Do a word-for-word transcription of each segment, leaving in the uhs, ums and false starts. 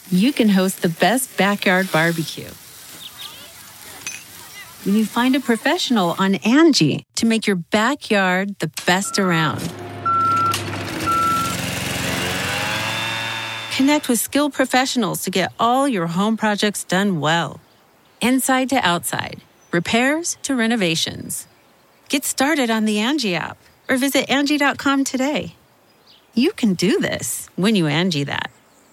you can host the best backyard barbecue. When you find a professional on Angie to make your backyard the best around. Connect with skilled professionals to get all your home projects done well. Inside to outside, repairs to renovations. Get started on the Angie app or visit Angie dot com today. You can do this when you Angie that.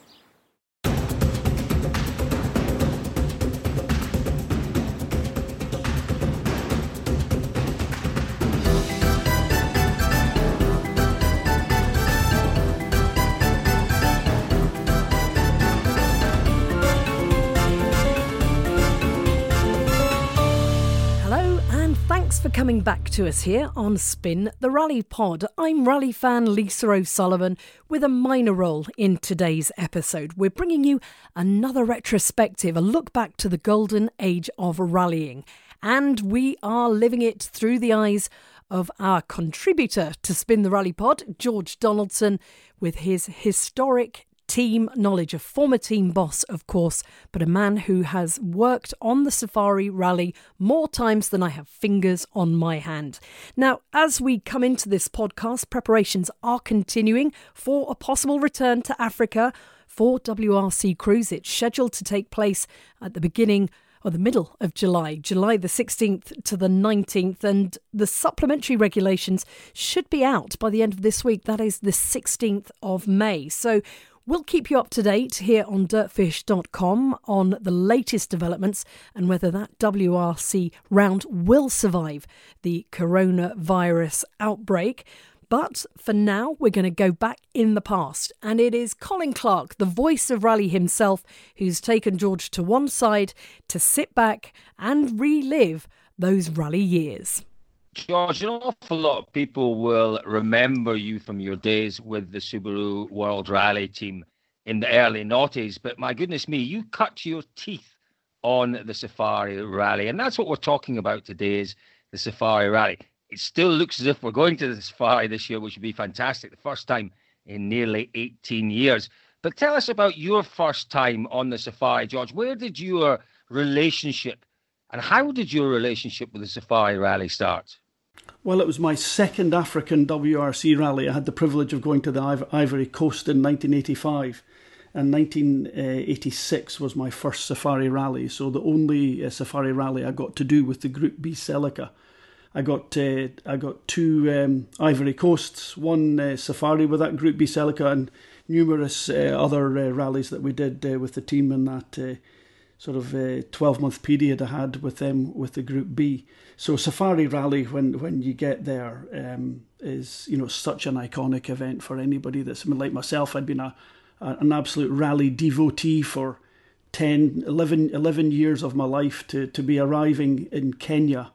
For coming back to us here on Spin the Rally Pod. I'm rally fan Lisa O'Sullivan with a minor role in today's episode. We're bringing you another retrospective, a look back to the golden age of rallying. And we are living it through the eyes of our contributor to Spin the Rally Pod, George Donaldson, with his historic team knowledge, a former team boss, of course, but a man who has worked on the Safari Rally more times than I have fingers on my hand. Now, as we come into this podcast, preparations are continuing for a possible return to Africa for W R C Cruise. It's scheduled to take place at the beginning or the middle of July, July the sixteenth to the nineteenth, and the supplementary regulations should be out by the end of this week. That is the sixteenth of May. So we'll keep you up to date here on dirtfish dot com on the latest developments and whether that W R C round will survive the coronavirus outbreak. But for now, we're going to go back in the past. And it is Colin Clark, the voice of rally himself, who's taken George to one side to sit back and relive those rally years. George, an awful lot of people will remember you from your days with the Subaru World Rally team in the early noughties. But my goodness me, you cut your teeth on the Safari Rally. And that's what we're talking about today, is the Safari Rally. It still looks as if we're going to the Safari this year, which would be fantastic. The first time in nearly eighteen years. But tell us about your first time on the Safari, George. Where did your relationship and how did your relationship with the Safari Rally start? Well, it was my second African W R C rally. I had the privilege of going to the Ivory Coast in nineteen eighty-five, and nineteen eighty-six was my first Safari rally. So the only uh, Safari rally I got to do with the Group B Celica. I got uh, I got two um, Ivory Coasts, one uh, Safari with that Group B Celica, and numerous uh, other uh, rallies that we did uh, with the team in that uh, sort of uh, twelve-month period I had with them with the Group B. So Safari Rally, when when you get there, um, is you know such an iconic event for anybody that's I mean, like myself. I'd been a, a an absolute rally devotee for ten, eleven, eleven years of my life to to be arriving in Kenya.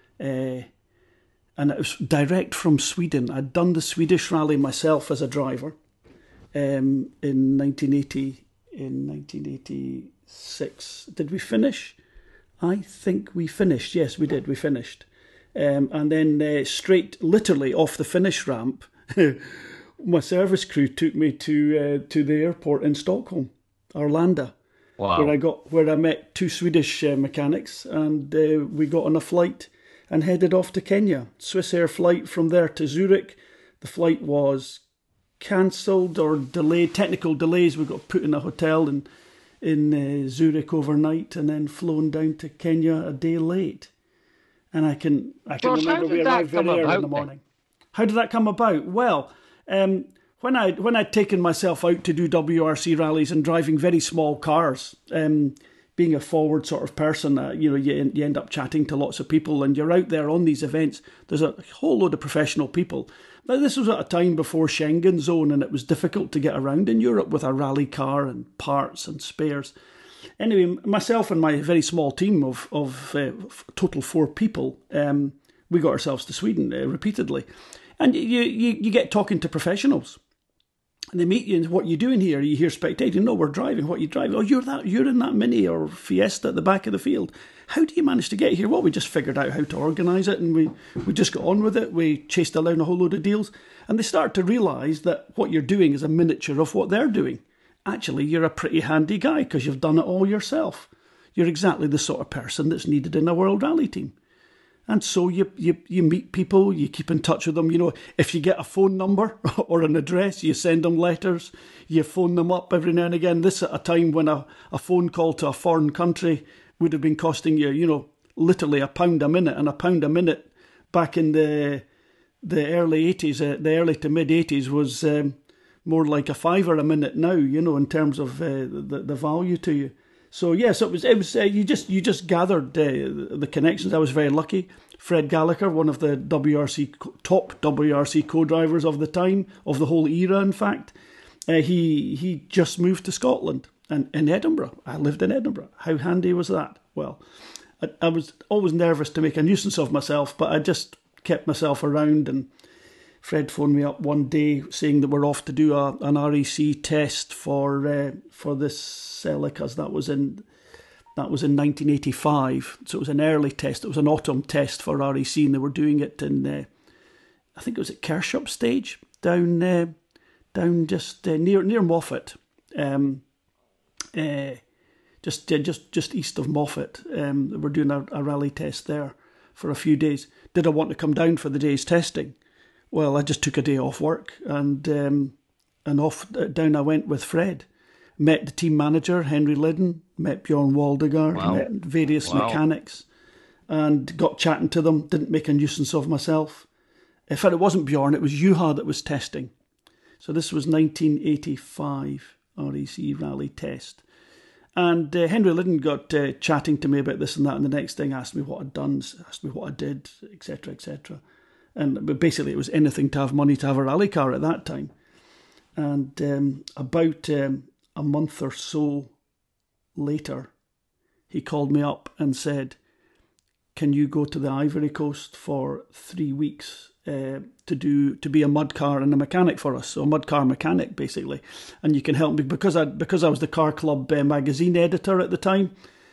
Uh, and it was direct from Sweden. I'd done the Swedish rally myself as a driver um, in nineteen eighty. In nineteen eighty-six, did we finish? I think we finished. Yes, we did. We finished, um, and then uh, straight, literally off the finish ramp, my service crew took me to uh, to the airport in Stockholm, Arlanda. Wow. Where I got where I met two Swedish uh, mechanics, and uh, we got on a flight and headed off to Kenya. Swissair flight from there to Zurich. The flight was cancelled or delayed, technical delays. We got put in a hotel in in uh, Zurich overnight and then flown down to Kenya a day late. And I can I can Josh, remember we arrived very early in the morning. Then? How did that come about? Well, um, when I when I'd taken myself out to do W R C rallies and driving very small cars, um, being a forward sort of person, uh, you know, you, you end up chatting to lots of people, and you're out there on these events. There's a whole load of professional people. Now, this was at a time before Schengen zone, and it was difficult to get around in Europe with a rally car and parts and spares. Anyway, myself and my very small team of of uh, total four people, um, we got ourselves to Sweden uh, repeatedly, and you, you you get talking to professionals. And they meet you and what are you doing here? You hear spectating. No, we're driving. What are you driving? Oh, you're that. You're in that Mini or Fiesta at the back of the field. How do you manage to get here? Well, we just figured out how to organise it, and we, we just got on with it. We chased around a whole load of deals, and they start to realise that what you're doing is a miniature of what they're doing. actually, you're a pretty handy guy because you've done it all yourself. You're exactly the sort of person that's needed in a World Rally team. And so you, you you meet people, you keep in touch with them. You know, if you get a phone number or an address, you send them letters, you phone them up every now and again. This at a time when a, a phone call to a foreign country would have been costing you, you know, literally a pound a minute. And a pound a minute back in the the early eighties, uh, the early to mid eighties was um, more like a fiver a minute now, you know, in terms of uh, the, the value to you. So yes, it was. It was. Uh, you just you just gathered uh, the connections. I was very lucky. Fred Gallagher, one of the W R C top W R C co-drivers of the time, of the whole era, in fact, uh, he he just moved to Scotland and in Edinburgh. I lived in Edinburgh. How handy was that? Well, I, I was always nervous to make a nuisance of myself, but I just kept myself around. And Fred phoned me up one day saying that we're off to do a, an R A C test for uh, for this Celicas. That was in that was in nineteen eighty-five. So it was an early test. It was an autumn test for R A C, and they were doing it in uh, I think it was at Kershup Stage down uh, down just uh, near near Moffat, um, uh, just uh, just just east of Moffat. Um, they were doing a, a rally test there for a few days. Did I want to come down for the day's testing? Well, I just took a day off work and um, and off down I went with Fred. Met the team manager, Henry Liddon, met Bjorn Waldegard, wow. met various wow. mechanics, and got chatting to them, didn't make a nuisance of myself. In fact, it wasn't Bjorn, it was Juha that was testing. So this was nineteen eighty-five R A C rally test. And uh, Henry Liddon got uh, chatting to me about this and that, and the next thing asked me what I'd done, asked me what I did, et cetera, et cetera. And but basically it was anything to have money to have a rally car at that time. And um, about um, a month or so later, he called me up and said, can you go to the Ivory Coast for three weeks uh, to do to be a mud car and a mechanic for us? So a mud car mechanic, basically. And you can help me, because I because I was the Car Club uh, magazine editor at the time.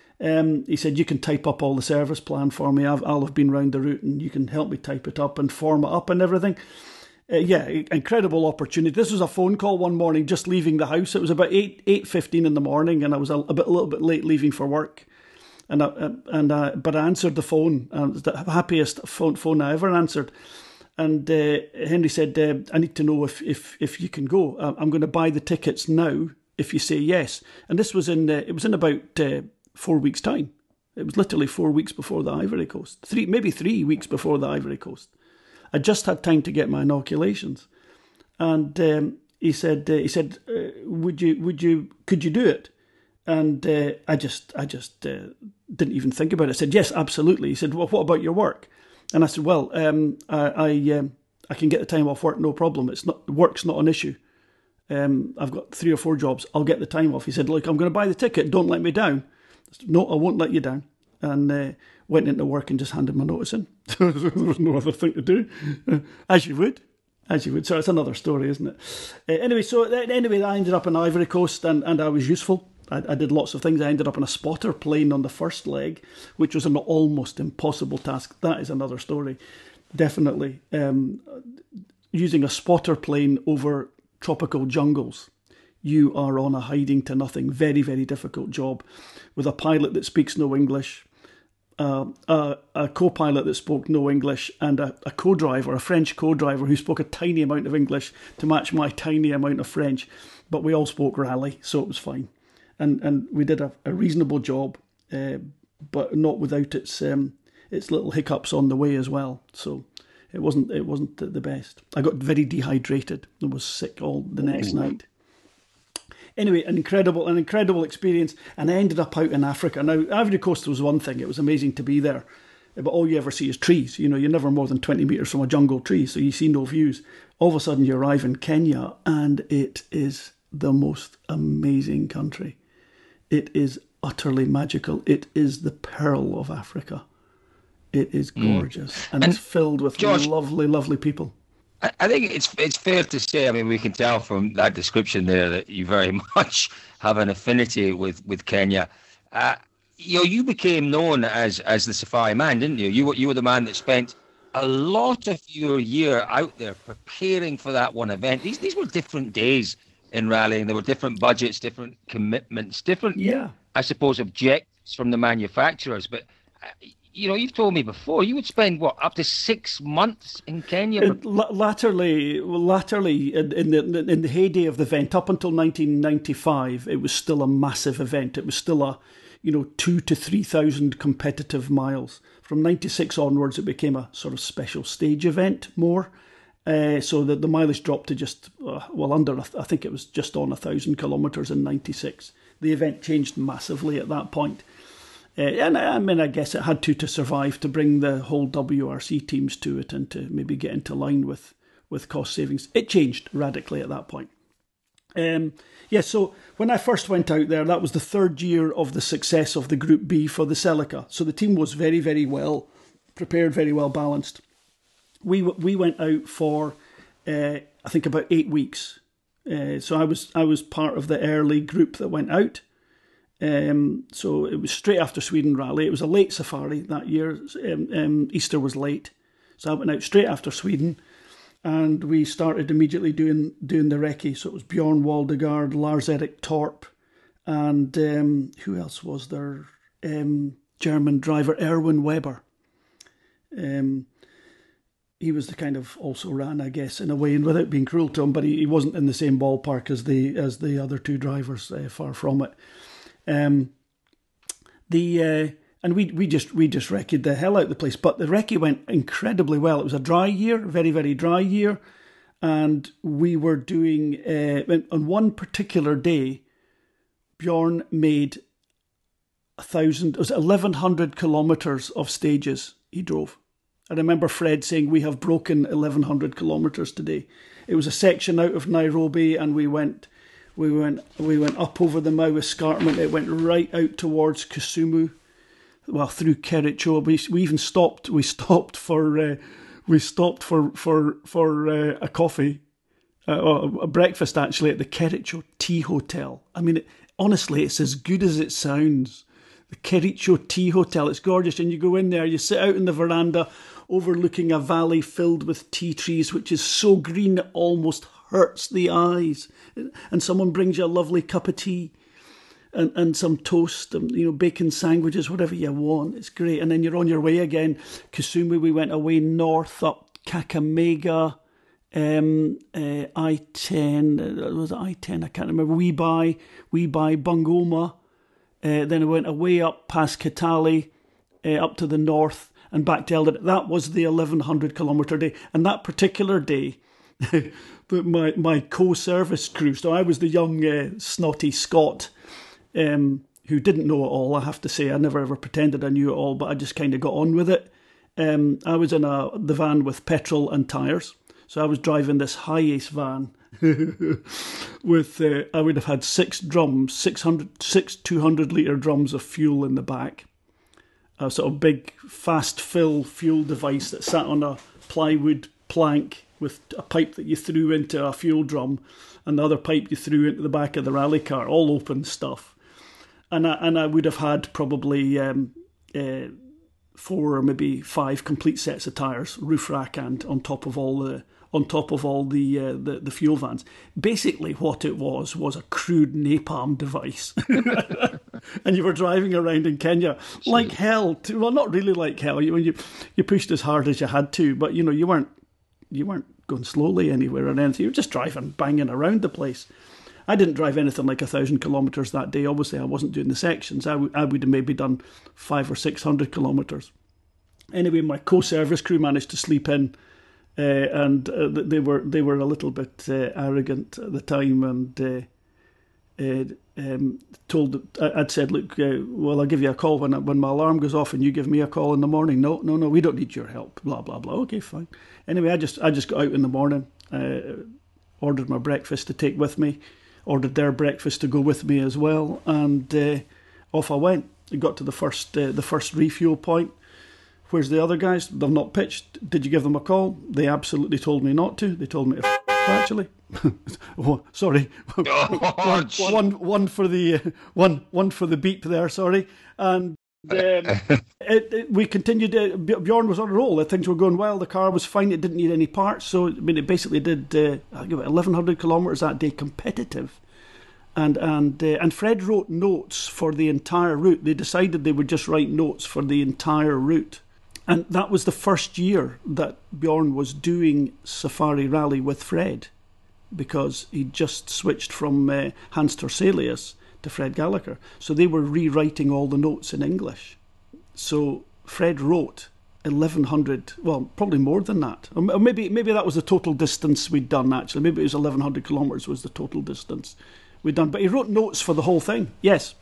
Um, he said, you can type up all the service plan for me. I've, I'll have been round the route and you can help me type it up and form it up and everything. Uh, yeah, incredible opportunity. This was a phone call one morning, just leaving the house. It was about eight eight fifteen in the morning, and I was a, a bit a little bit late leaving for work. And I, and I, but I answered the phone. Uh, it was the happiest phone phone I ever answered. And uh, Henry said, uh, "I need to know if if if you can go. I'm going to buy the tickets now if you say yes." And this was in uh, it was in about uh, four weeks' time. It was literally four weeks before the Ivory Coast. Three, maybe three weeks before the Ivory Coast. I just had time to get my inoculations, and um, he said, uh, "He said, uh, would you, would you, could you do it?" And uh, I just, I just uh, didn't even think about it. I said, "Yes, absolutely." He said, "Well, what about your work?" And I said, "Well, um, I, I, um, I can get the time off work, no problem. It's not work's not an issue. Um, I've got three or four jobs. I'll get the time off." He said, "Look, I'm going to buy the ticket. Don't let me down." I said, "No, I won't let you down." And uh, went into work and just handed my notice in. There was no other thing to do, as you would, as you would. So it's another story, isn't it? Uh, anyway, so anyway, I ended up in Ivory Coast, and, and I was useful. I, I did lots of things. I ended up on a spotter plane on the first leg, which was an almost impossible task. That is another story, definitely. Um, using a spotter plane over tropical jungles, you are on a hiding to nothing, very, very difficult job, with a pilot that speaks no English, Uh, a, a co-pilot that spoke no English, and a, a co-driver, a French co-driver who spoke a tiny amount of English to match my tiny amount of French. But we all spoke rally, so it was fine. And and we did a, a reasonable job, uh, but not without its um, its little hiccups on the way as well. So it wasn't it wasn't the best. I got very dehydrated and was sick all the next Ooh. night. Anyway, an incredible, an incredible experience, and I ended up out in Africa. Now, Ivory Coast was one thing; it was amazing to be there, but all you ever see is trees. You know, you're never more than twenty metres from a jungle tree, so you see no views. All of a sudden, you arrive in Kenya, and it is the most amazing country. It is utterly magical. It is the pearl of Africa. It is gorgeous, mm. and, and it's filled with George, lovely, lovely people. I think it's it's fair to say, I mean, we can tell from that description there that you very much have an affinity with, with Kenya. Uh, you know, you became known as, as the Safari Man, didn't you? You were, you were the man that spent a lot of your year out there preparing for that one event. These these were different days in rallying. There were different budgets, different commitments, different, yeah. I suppose, objectives from the manufacturers. But, uh, you know, you've told me before, you would spend, what, up to six months in Kenya? It, latterly, latterly in, in, the, in the heyday of the event, up until nineteen ninety-five, it was still a massive event. It was still a, you know, two to three thousand competitive miles. From ninety-six onwards, it became a sort of special stage event more. Uh, so that the mileage dropped to just, uh, well, under, I think it was just on a thousand kilometres in ninety-six. The event changed massively at that point. Uh, and I mean, I guess it had to to survive, to bring the whole W R C teams to it and to maybe get into line with, with cost savings. It changed radically at that point. Um, yeah, so when I first went out there, that was the third year of the success of the Group B for the Celica. So the team was very, very well prepared, very well balanced. We we went out for, uh, I think, about eight weeks. Uh, so I was I was part of the early group that went out. Um, so it was straight after Sweden Rally. It was a late safari that year. Um, um, Easter was late. So I went out straight after Sweden. And we started immediately doing doing the recce. So it was Bjorn Waldegard, Lars-Erik Torp, and um, who else was there? Um, German driver Erwin Weber. Um, he was the kind of also ran, I guess, in a way, and without being cruel to him, but he, he wasn't in the same ballpark as the as the other two drivers. Uh, far from it. Um, the uh, And we we just we just recce'd the hell out of the place. But the recce went incredibly well. It was a dry year, very, very dry year. And we were doing, uh, on one particular day, Bjorn made a thousand, it was eleven hundred kilometres of stages he drove. I remember Fred saying, we have broken eleven hundred kilometres today. It was a section out of Nairobi, and we went we went, we went up over the Mau Escarpment. It went right out towards Kisumu. Well, through Kericho, we we even stopped. We stopped for uh, we stopped for for for uh, a coffee, uh, or a breakfast actually at the Kericho Tea Hotel. I mean, it, honestly, it's as good as it sounds. The Kericho Tea Hotel. It's gorgeous, and you go in there. You sit out in the veranda, overlooking a valley filled with tea trees, which is so green it almost hurts the eyes. And someone brings you a lovely cup of tea. And, and some toast, and, you know, bacon sandwiches, whatever you want. It's great. And then you're on your way again. Kisumu, we went away north up Kakamega, um, uh, I ten, uh, was it I ten? I can't remember. We buy, we buy Bungoma. Uh, then I went away up past Kitale, uh, up to the north, and back to Eldoret. That was the eleven hundred kilometre day. And that particular day, my, my co-service crew, so I was the young uh, snotty Scot, Um, who didn't know it all, I have to say. I never ever pretended I knew it all, but I just kind of got on with it. Um, I was in a the van with petrol and tyres. So I was driving this Hi-Ace van with, uh, I would have had six drums, six hundred, six two hundred litre drums of fuel in the back. A sort of big fast fill fuel device that sat on a plywood plank with a pipe that you threw into a fuel drum and the other pipe you threw into the back of the rally car, all open stuff. And I, and I would have had probably um, uh, four or maybe five complete sets of tyres, roof rack and on top of all the on top of all the, uh, the the fuel vans. Basically, what it was was a crude napalm device, and you were driving around in Kenya like hell. To, well, not really like hell. You you you pushed as hard as you had to, but you know you weren't you weren't going slowly anywhere or anything. You were just driving, banging around the place. I didn't drive anything like a thousand kilometres that day. Obviously, I wasn't doing the sections. I, w- I would have maybe done five or six hundred kilometres. Anyway, my co-service crew managed to sleep in, uh, and uh, they were they were a little bit uh, arrogant at the time, and uh, uh, um, told I'd said, look, uh, well, I'll give you a call when I, when my alarm goes off, and you give me a call in the morning. No, no, no, we don't need your help. Blah blah blah. Okay, fine. Anyway, I just I just got out in the morning, uh, ordered my breakfast to take with me. Ordered their breakfast to go with me as well, and uh, off I went. I got to the first uh, the first refuel point. Where's the other guys? They've not pitched. Did you give them a call? They absolutely told me not to. They told me to f- actually. oh, sorry, one, one, one for the uh, one one for the beep there. Sorry, and. The, it, it, we continued. Uh, Bjorn was on a roll. Things were going well. The car was fine. It didn't need any parts. So I mean, it basically did uh, I think about eleven hundred kilometres that day, competitive. And and uh, and Fred wrote notes for the entire route. They decided they would just write notes for the entire route. And that was the first year that Bjorn was doing Safari Rally with Fred, because he just switched from uh, Hans Torselius to Fred Gallagher. So they were rewriting all the notes in English. So Fred wrote eleven hundred, well, probably more than that. Or maybe maybe that was the total distance we'd done, actually. Maybe it was eleven hundred kilometres was the total distance we'd done. But he wrote notes for the whole thing, yes.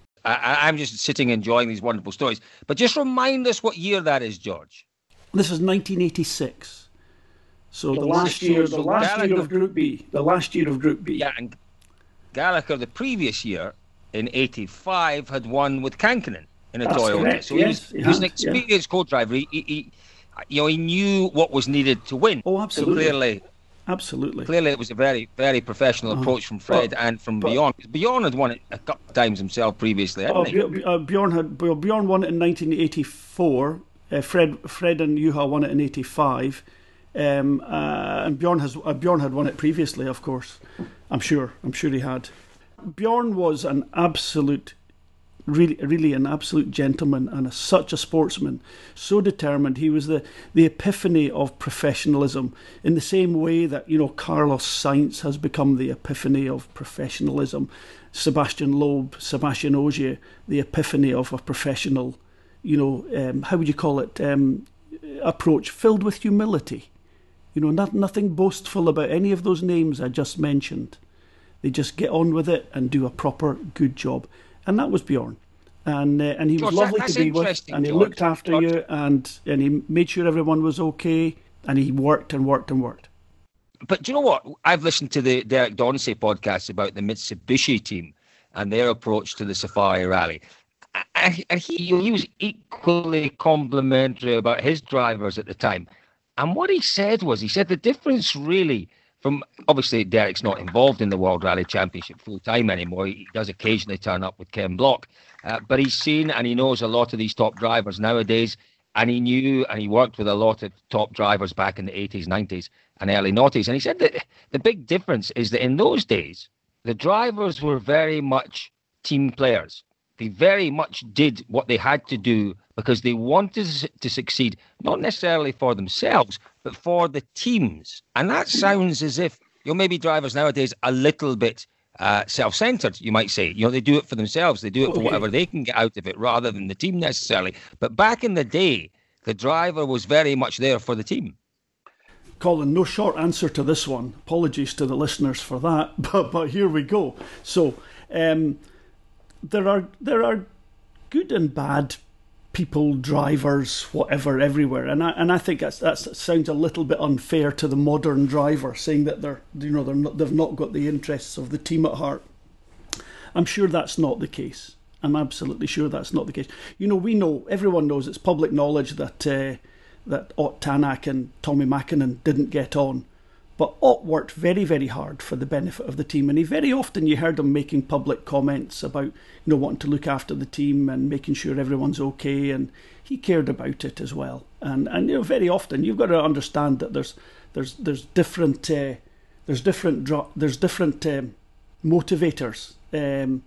I, I'm just sitting enjoying these wonderful stories. But just remind us what year that is, George. This is nineteen eighty-six. So the, the last year, the last Gallagher, year of Group B. The last year of Group B. Yeah, and Gallagher the previous year, in eighty-five, had won with Kankkunen in a That's Toyota. Correct. So yes, he was, he was an experienced yeah. co-driver. He, he, he, you know, he knew what was needed to win. Oh, absolutely. So clearly, absolutely. Clearly, it was a very, very professional uh, approach from Fred but, and from but, Bjorn. Bjorn had won it a couple of times himself previously, hadn't uh, he? Uh, Bjorn had Bjorn won it in nineteen eighty-four. Uh, Fred, Fred and Juha won it in eighty-five. Um, uh, and Bjorn has uh, Bjorn had won it previously, of course. I'm sure. I'm sure he had. Bjorn was an absolute, really, really an absolute gentleman and a, such a sportsman, so determined. He was the, the epiphany of professionalism, in the same way that, you know, Carlos Sainz has become the epiphany of professionalism. Sebastian Loeb, Sebastian Ogier, the epiphany of a professional, you know, um, how would you call it, um, approach, filled with humility. You know, not, nothing boastful about any of those names I just mentioned. They just get on with it and do a proper good job. And that was Bjorn. And uh, and he was George, lovely that, to be with. And he George, looked after George. you, and, and he made sure everyone was okay. And he worked and worked and worked. But do you know what? I've listened to the Derek Donsey podcast about the Mitsubishi team and their approach to the Safari Rally. And he, he was equally complimentary about his drivers at the time. And what he said was, he said the difference really from, obviously Derek's not involved in the World Rally Championship full time anymore. He does occasionally turn up with Ken Block. Uh, but he's seen and he knows a lot of these top drivers nowadays. And he knew and he worked with a lot of top drivers back in the eighties, nineties and early noughties. And he said that the big difference is that in those days, the drivers were very much team players. They very much did what they had to do because they wanted to succeed, not necessarily for themselves, but for the teams. And that sounds as if, you know, maybe drivers nowadays a little bit uh, self-centered, you might say. You know, they do it for themselves. They do it for okay. whatever they can get out of it rather than the team necessarily. But back in the day, the driver was very much there for the team. Colin, no short answer to this one. Apologies to the listeners for that, but but here we go. So, um, there are there are good and bad people, drivers, whatever, everywhere, and I and I think that's that sounds a little bit unfair to the modern driver, saying that they're you know they're not, they've not got the interests of the team at heart. I'm sure that's not the case. I'm absolutely sure that's not the case. You know, we know, everyone knows, it's public knowledge that. Uh, that Ott Tanak and Tommy Mäkinen didn't get on. But Ott worked very, very hard for the benefit of the team, and he very often, you heard him making public comments about, you know, wanting to look after the team and making sure everyone's okay, and he cared about it as well. And and you know, very often you've got to understand that there's there's there's different uh, there's different there's different um, motivators. Um,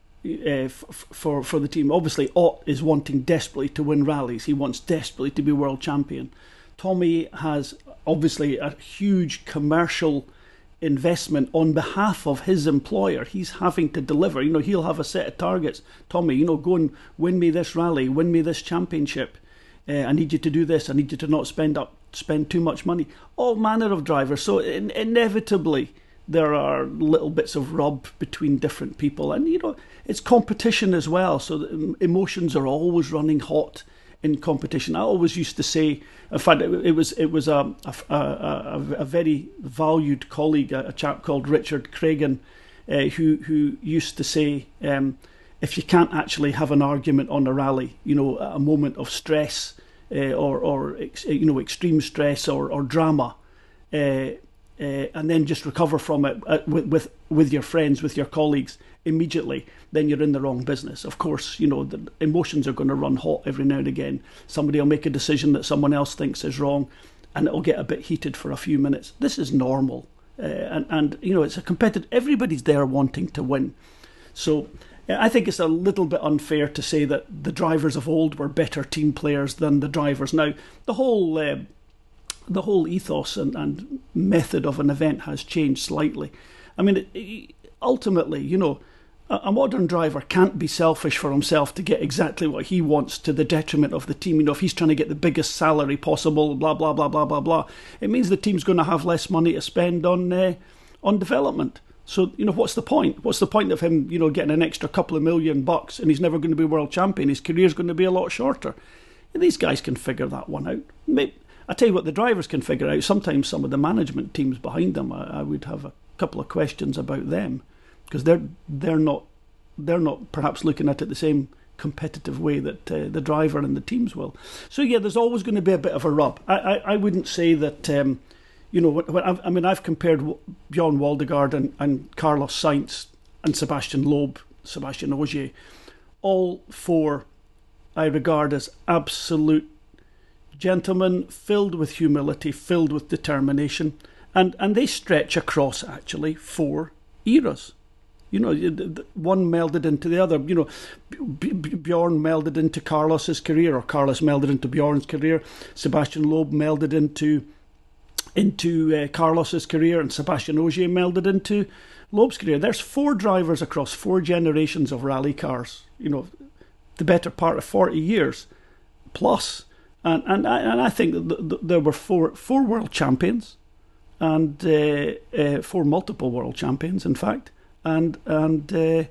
Uh, f- for for the team. Obviously, Ott is wanting desperately to win rallies. He wants desperately to be world champion. Tommy has obviously a huge commercial investment on behalf of his employer. He's having to deliver. You know, he'll have a set of targets. Tommy, you know, go and win me this rally, win me this championship. Uh, I need you to do this. I need you to not spend up spend too much money. All manner of drivers. So in- inevitably. There are little bits of rub between different people, and you know it's competition as well. So the emotions are always running hot in competition. I always used to say, in fact, it, it was it was a a, a, a very valued colleague, a, a chap called Richard Cragen, uh, who who used to say, um, if you can't actually have an argument on a rally, you know, a moment of stress uh, or or ex, you know extreme stress or or drama. Uh, Uh, and then just recover from it uh, with, with with your friends, with your colleagues. immediately, then you're in the wrong business. Of course, you know, the emotions are going to run hot every now and again. Somebody will make a decision that someone else thinks is wrong, and it'll get a bit heated for a few minutes. This is normal. Uh, and, and, you know, it's a competitive, everybody's there wanting to win. So I think it's a little bit unfair to say that the drivers of old were better team players than the drivers now. The whole uh, the whole ethos and, and method of an event has changed slightly. I mean, it, it, ultimately, you know, a, a modern driver can't be selfish for himself to get exactly what he wants to the detriment of the team. You know, if he's trying to get the biggest salary possible, blah, blah, blah, blah, blah, blah, it means the team's going to have less money to spend on uh, on development. So, you know, what's the point? What's the point of him, you know, getting an extra couple of million bucks and he's never going to be world champion? His career's going to be a lot shorter. And these guys can figure that one out. Maybe, I tell you what, the drivers can figure out. Sometimes some of the management teams behind them, I, I would have a couple of questions about them, because they're they're not they're not perhaps looking at it the same competitive way that uh, the driver and the teams will. So yeah, there's always going to be a bit of a rub. I I, I wouldn't say that. Um, You know, when I've, I mean, I've compared Bjorn Waldegard and, and Carlos Sainz and Sebastian Loeb, Sebastian Ogier, all four I regard as absolute gentlemen, filled with humility, filled with determination, and, and they stretch across, actually, four eras. You know, one melded into the other. You know, Bjorn melded into Carlos's career, or Carlos melded into Bjorn's career. Sebastian Loeb melded into... into uh, Carlos's career, and Sebastian Ogier melded into Loeb's career. There's four drivers across four generations of rally cars, you know, the better part of forty years plus. And and I, and I think that th- th- there were four four world champions, and uh, uh, four multiple world champions, in fact. And, and uh,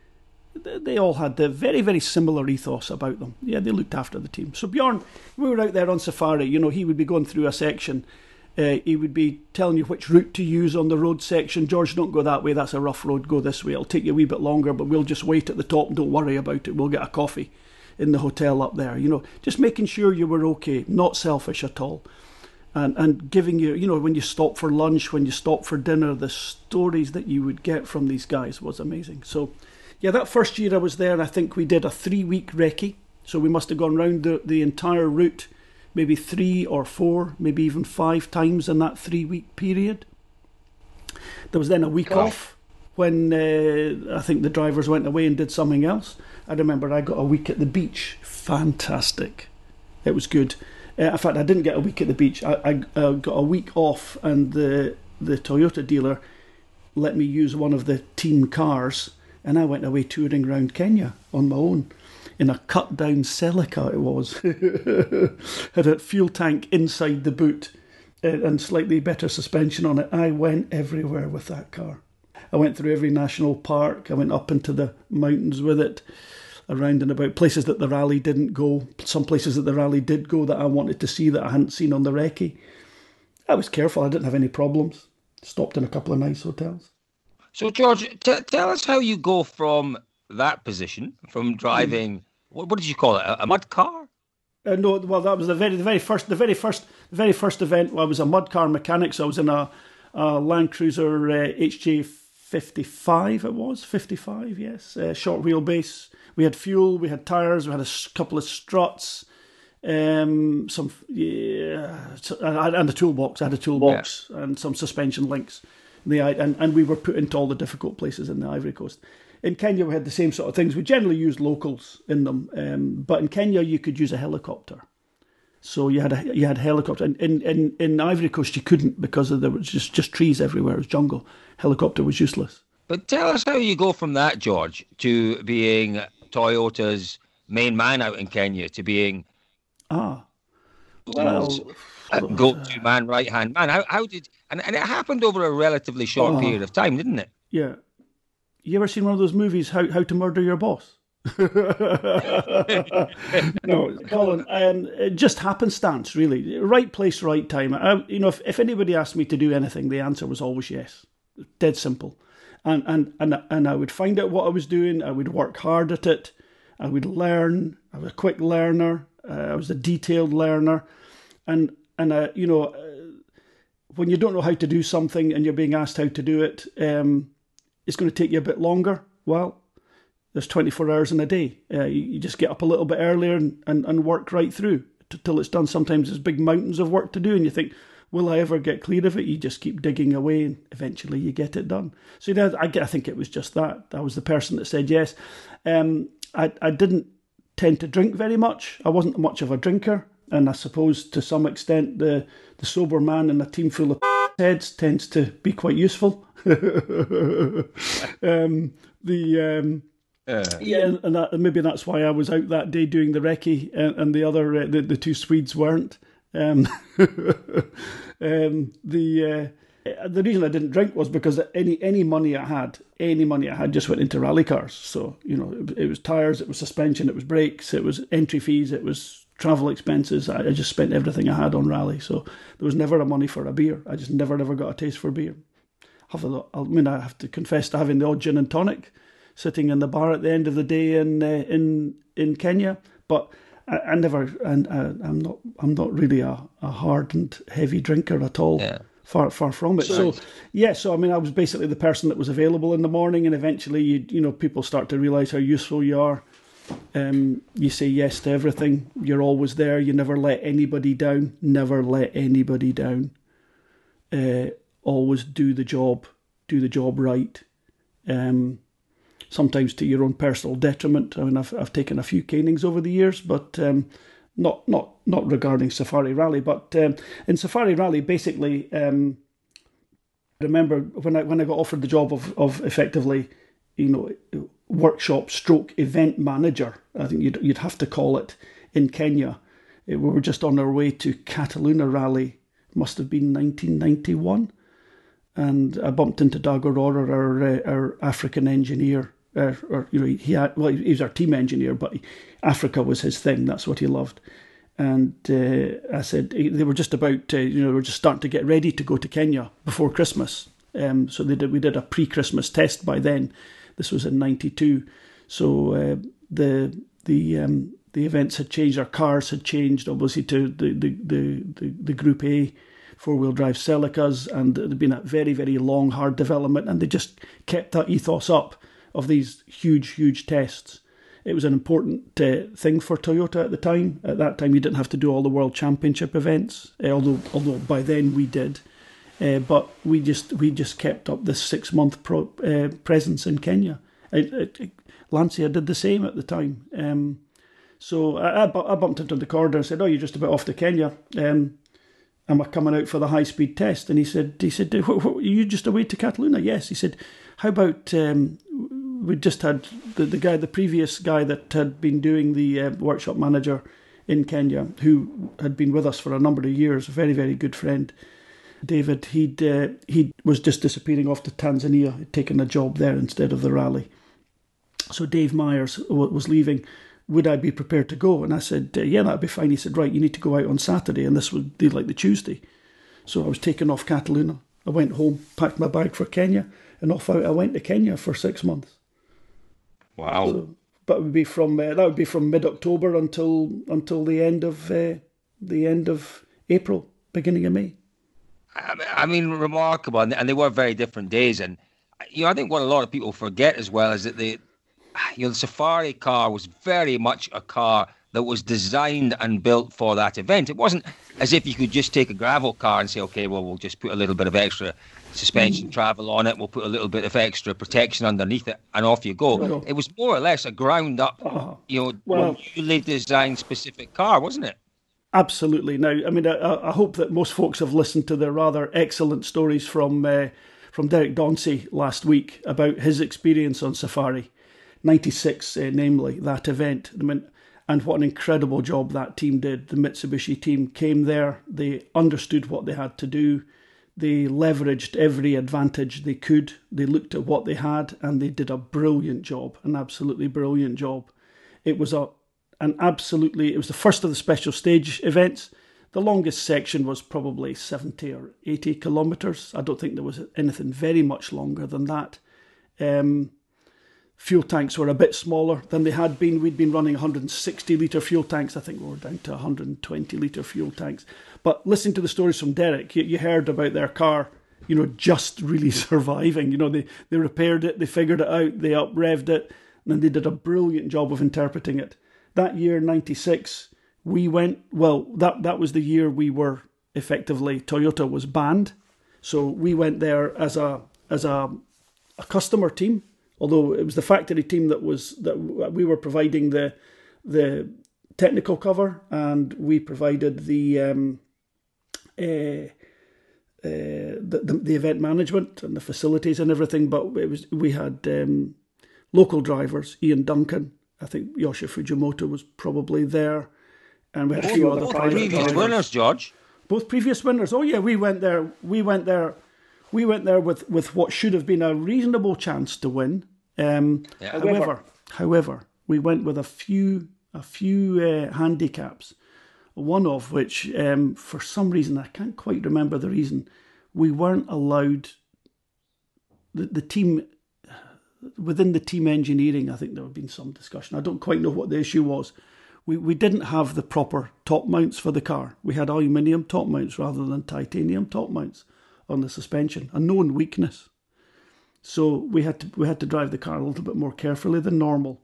they all had the very, very similar ethos about them. Yeah, they looked after the team. So Bjorn, we were out there on safari, you know, he would be going through a section. Uh, he would be telling you which route to use on the road section. George, don't go that way, that's a rough road, go this way. It'll take you a wee bit longer, but we'll just wait at the top, don't worry about it. We'll get a coffee in the hotel up there. You know, just making sure you were okay, not selfish at all. And and giving you, you know, when you stop for lunch, when you stop for dinner, the stories that you would get from these guys was amazing. So, yeah, that first year I was there, I think we did a three-week recce. So we must have gone round the, the entire route maybe three or four, maybe even five times in that three-week period. There was then a week Gosh. off when uh, I think the drivers went away and did something else. I remember I got a week at the beach. Fantastic. It was good. Uh, in fact, I didn't get a week at the beach. I, I uh, got a week off, and the the Toyota dealer let me use one of the team cars, and I went away touring around Kenya on my own. In a cut-down Celica it was. Had a fuel tank inside the boot and slightly better suspension on it. I went everywhere with that car. I went through every national park. I went up into the mountains with it, around and about places that the rally didn't go, some places that the rally did go that I wanted to see that I hadn't seen on the recce. I was careful. I didn't have any problems. Stopped in a couple of nice hotels. So, George, t- tell us how you go from that position, from driving... Mm. What, what did you call it? A, a mud car? Uh, no, well, that was the very, the very first, the very first, the very first event. Well, I was a mud car mechanic, so I was in a, a Land Cruiser uh, H J fifty-five. It was fifty-five, yes, uh, short wheelbase. We had fuel, we had tires, we had a couple of struts, um, some, yeah, and a toolbox. I had a toolbox yeah. and some suspension links. The and and we were put into all the difficult places in the Ivory Coast. In Kenya, we had the same sort of things. We generally used locals in them, um, but in Kenya, you could use a helicopter. So you had a you had a helicopter. In in in, in Ivory Coast, you couldn't because of, there was just, just trees everywhere. It was jungle. Helicopter was useless. But tell us how you go from that, George, to being Toyota's main man out in Kenya, to being ah well, a go-to man, right hand man. How how did and, and it happened over a relatively short oh, period of time, didn't it? Yeah. You ever seen one of those movies, How How to Murder Your Boss? No, Colin, um, just happenstance, really. Right place, right time. I, you know, if, if anybody asked me to do anything, the answer was always yes. Dead simple. And, and, and, and I would find out what I was doing. I would work hard at it. I would learn. I was a quick learner. Uh, I was a detailed learner. And, and uh, you know, uh, when you don't know how to do something and you're being asked how to do it, um, it's going to take you a bit longer, Well, there's twenty-four hours in a day. Uh, you, you just get up a little bit earlier and, and, and work right through t- till it's done. Sometimes there's big mountains of work to do, and you think, will I ever get clear of it? You just keep digging away, and eventually you get it done. So yeah, I, I think it was just that. I was the person that said yes. Um, I, I didn't tend to drink very much. I wasn't much of a drinker, and I suppose to some extent the, the sober man in a team full of heads tends to be quite useful. um, the... Um, Uh, yeah, and that, maybe that's why I was out that day doing the recce, and, and the other uh, the, the two Swedes weren't. Um, um, the uh, the reason I didn't drink was because any any money I had, any money I had, just went into rally cars. So you know, it, it was tyres, it was suspension, it was brakes, it was entry fees, it was travel expenses. I, I just spent everything I had on rally. So there was never a money for a beer. I just never ever got a taste for beer. Have a, I mean, I have to confess to having the odd gin and tonic sitting in the bar at the end of the day in uh, in in Kenya, but I, I never, and I'm not, I'm not really a, a hard and heavy drinker at all. Yeah. Far, far from it. So, yeah. So I mean, I was basically the person that was available in the morning, and eventually, you, you know, people start to realise how useful you are. Um, you say yes to everything. You're always there. You never let anybody down. Never let anybody down. Uh, always do the job. Do the job right. Um. Sometimes to your own personal detriment. I mean, I've I've taken a few canings over the years, but um, not not not regarding Safari Rally. But um, in Safari Rally, basically, um, I remember when I when I got offered the job of of effectively, you know, workshop stroke event manager. I think you'd you'd have to call it in Kenya. We were just on our way to Cataluna Rally. Must have been nineteen ninety-one, and I bumped into Doug Aurora, our uh, our African engineer. Uh, or you know, he had, well, he was our team engineer, but he, Africa was his thing. That's what he loved. And uh, I said they were just about, uh, you know, they were just starting to get ready to go to Kenya before Christmas. Um, so they did. We did a pre-Christmas test by then. This was in ninety-two. So uh, the the um, the events had changed. Our cars had changed, obviously, to the the the, the, the Group A four-wheel drive Celicas, and there'd been a very very long hard development, and they just kept that ethos up of these huge, huge tests. It was an important uh, thing for Toyota at the time. At that time, you didn't have to do all the World Championship events, uh, although although by then we did. Uh, but we just we just kept up this six-month pro, uh, presence in Kenya. It, it, it, Lancia did the same at the time. Um, so I, I bumped into the corridor and said, "Oh, you're just about off to Kenya. Um, am I coming out for the high-speed test?" And he said, "He said, what, what, are you just away to Cataluna?" "Yes." He said, "How about?" Um, we just had the, the guy, the previous guy that had been doing the uh, workshop manager in Kenya, who had been with us for a number of years, a very, very good friend, David. He'd uh, he was just disappearing off to Tanzania, he'd taken a job there instead of the rally. So Dave Myers was leaving. Would I be prepared to go? And I said, uh, yeah, that'd be fine. He said, right, you need to go out on Saturday, and this would be like the Tuesday. So I was taken off Cataluna. I went home, packed my bag for Kenya, and off out I went to Kenya for six months. Wow! So, but it would be from uh, that would be from mid-October until until the end of uh, the end of April, beginning of May. I mean, remarkable, and they were very different days. And you know, I think what a lot of people forget as well is that the you know the Safari car was very much a car that was designed and built for that event. It wasn't as if you could just take a gravel car and say, okay, well, we'll just put a little bit of extra suspension travel on it, we'll put a little bit of extra protection underneath it, and off you go. Well, it was more or less a ground-up, uh, you know, well, newly designed specific car, wasn't it? Absolutely. Now, I mean, I, I hope that most folks have listened to the rather excellent stories from uh, from Derek Dauncey last week about his experience on Safari, ninety-six, uh, namely, that event. I mean, and what an incredible job that team did. The Mitsubishi team came there, they understood what they had to do, they leveraged every advantage they could, they looked at what they had, and they did a brilliant job, an absolutely brilliant job. It was a an absolutely, it was the first of the special stage events. The longest section was probably seventy or eighty kilometres. I don't think there was anything very much longer than that. Um, Fuel tanks were a bit smaller than they had been. We'd been running one hundred sixty litre fuel tanks. I think we were down to one hundred twenty litre fuel tanks. But listening to the stories from Derek, you, you heard about their car you know, just really surviving. You know, they, they repaired it, they figured it out, they up-revved it, and they did a brilliant job of interpreting it. That year, ninety-six, we went, well, that, that was the year we were effectively, Toyota was banned. So we went there as a as a, a customer team, although it was the factory team that was that we were providing the the technical cover, and we provided the um, uh, uh, the, the the event management and the facilities and everything. But it was we had um, local drivers, Ian Duncan. I think Yoshi Fujimoto was probably there, and we had a few other private previous drivers. winners, George. Both previous winners. Oh yeah, we went there. We went there. We went there with, with what should have been a reasonable chance to win. Um, Yeah. However, however, we went with a few a few uh, handicaps. One of which, um, for some reason, I can't quite remember the reason, we weren't allowed. The the team within the team engineering, I think there had been some discussion. I don't quite know what the issue was. We we didn't have the proper top mounts for the car. We had aluminium top mounts rather than titanium top mounts on the suspension, a known weakness. So we had to we had to drive the car a little bit more carefully than normal.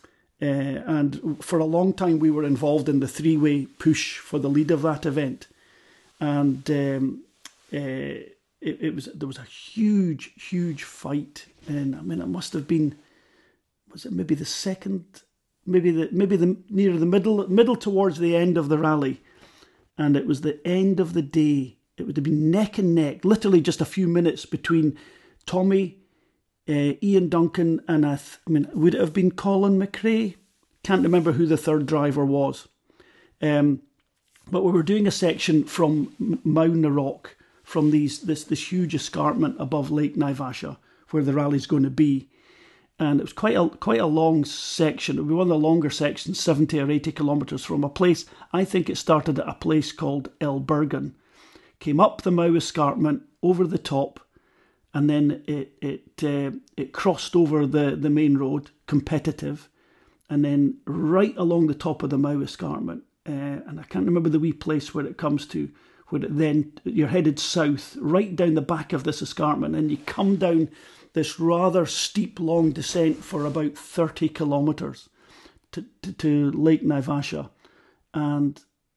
Uh, and for a long time, we were involved in the three-way push for the lead of that event. And um, uh, it, it was there was a huge, huge fight. And I mean, it must have been, was it maybe the second, maybe the maybe the near the middle, middle towards the end of the rally, and it was the end of the day. It would have been neck and neck, literally just a few minutes between Tommy, uh, Ian Duncan, and I, th- I mean, would it have been Colin McRae? Can't remember who the third driver was. Um, but we were doing a section from Mauna na Rock, from these this this huge escarpment above Lake Naivasha, where the rally's going to be. And it was quite a quite a long section. It would be one of the longer sections, seventy or eighty kilometres from a place. I think it started at a place called El Bergen. Came up the Mau escarpment, over the top, and then it it uh, it crossed over the, the main road, competitive, and then right along the top of the Mau escarpment. Uh, and I can't remember the wee place where it comes to, where it then, you're headed south, right down the back of this escarpment, and you come down this rather steep, long descent for about thirty kilometres to, to, to Lake Naivasha. And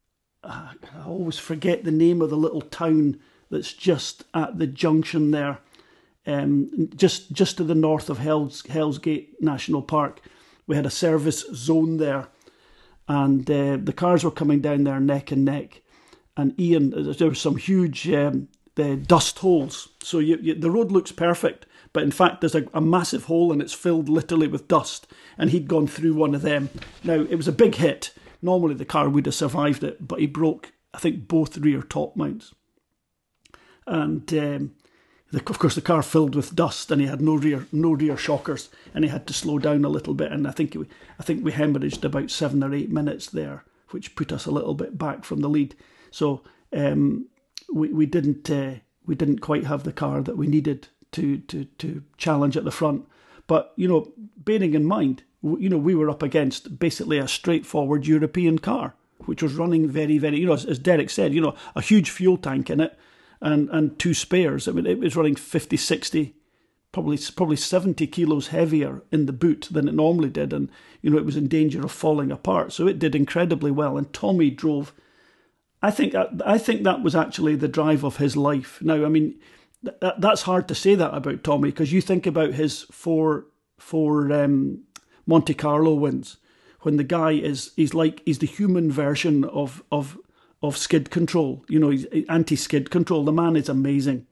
I always forget the name of the little town that's just at the junction there, um, just just to the north of Hell's, Hell's Gate National Park. We had a service zone there, and uh, the cars were coming down there neck and neck. And Ian, there were some huge um, the dust holes. So you, you, the road looks perfect, but in fact there's a, a massive hole and it's filled literally with dust. And he'd gone through one of them. Now, it was a big hit. Normally the car would have survived it, but he broke, I think, both rear top mounts. And um, the, of course the car filled with dust, and he had no rear no rear shockers, and he had to slow down a little bit. And I think it, I think we hemorrhaged about seven or eight minutes there, which put us a little bit back from the lead. So um, we we didn't uh, we didn't quite have the car that we needed to to to challenge at the front. But you know, bearing in mind, you know, we were up against basically a straightforward European car, which was running very, very, you know, as, as Derek said, you know, a huge fuel tank in it and, and two spares. I mean, it was running fifty, sixty, probably probably seventy kilos heavier in the boot than it normally did. And, you know, it was in danger of falling apart. So it did incredibly well. And Tommy drove, I think, I think that was actually the drive of his life. Now, I mean, that, that's hard to say that about Tommy, because you think about his four, four, um, Monte Carlo wins, when the guy is he's like he's the human version of of of skid control. You know, he's anti-skid control. The man is amazing.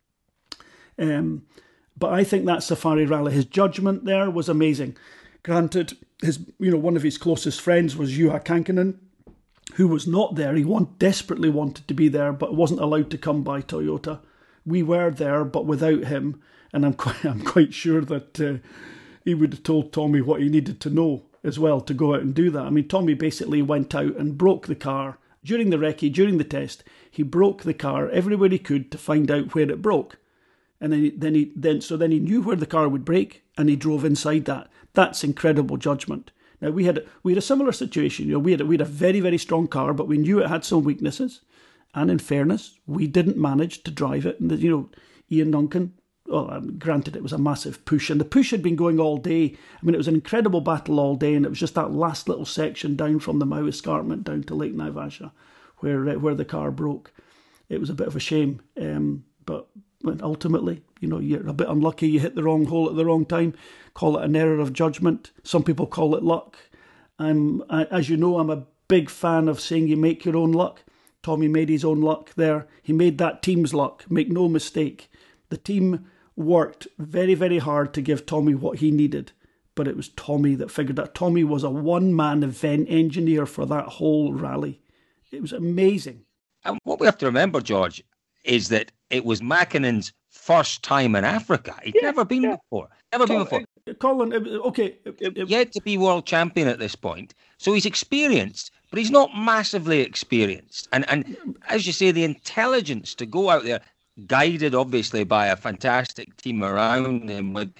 Um, but I think that Safari Rally, his judgment there was amazing. Granted, his you know one of his closest friends was Juha Kankkunen, who was not there. He want, desperately wanted to be there, but wasn't allowed to come by Toyota. We were there, but without him, and I'm quite I'm quite sure that. Uh, He would have told Tommy what he needed to know as well to go out and do that. I mean, Tommy basically went out and broke the car during the recce, during the test. He broke the car everywhere he could to find out where it broke, and then he, then he then so then he knew where the car would break, and he drove inside that. That's incredible judgment. Now we had we had a similar situation. You know, we had a, we had a very very strong car, but we knew it had some weaknesses, And in fairness, we didn't manage to drive it. And, you know, Ian Duncan, well, um, granted, it was a massive push. And the push had been going all day. I mean, it was an incredible battle all day. And it was just that last little section down from the Mau Escarpment down to Lake Naivasha where, uh, where the car broke. It was a bit of a shame. Um, but ultimately, you know, you're a bit unlucky. You hit the wrong hole at the wrong time. Call it an error of judgment. Some people call it luck. I'm, I, as you know, I'm a big fan of saying you make your own luck. Tommy made his own luck there. He made that team's luck. Make no mistake. The team worked very, very hard to give Tommy what he needed. But it was Tommy that figured that. Tommy was a one-man event engineer for that whole rally. It was amazing. And what we have to remember, George, is that it was Mackinaan's first time in Africa. He'd yeah, never been yeah. before. Never been before. Colin, okay. Yet to be world champion at this point. So he's experienced, but he's not massively experienced. And and as you say, the intelligence to go out there, guided obviously by a fantastic team around him with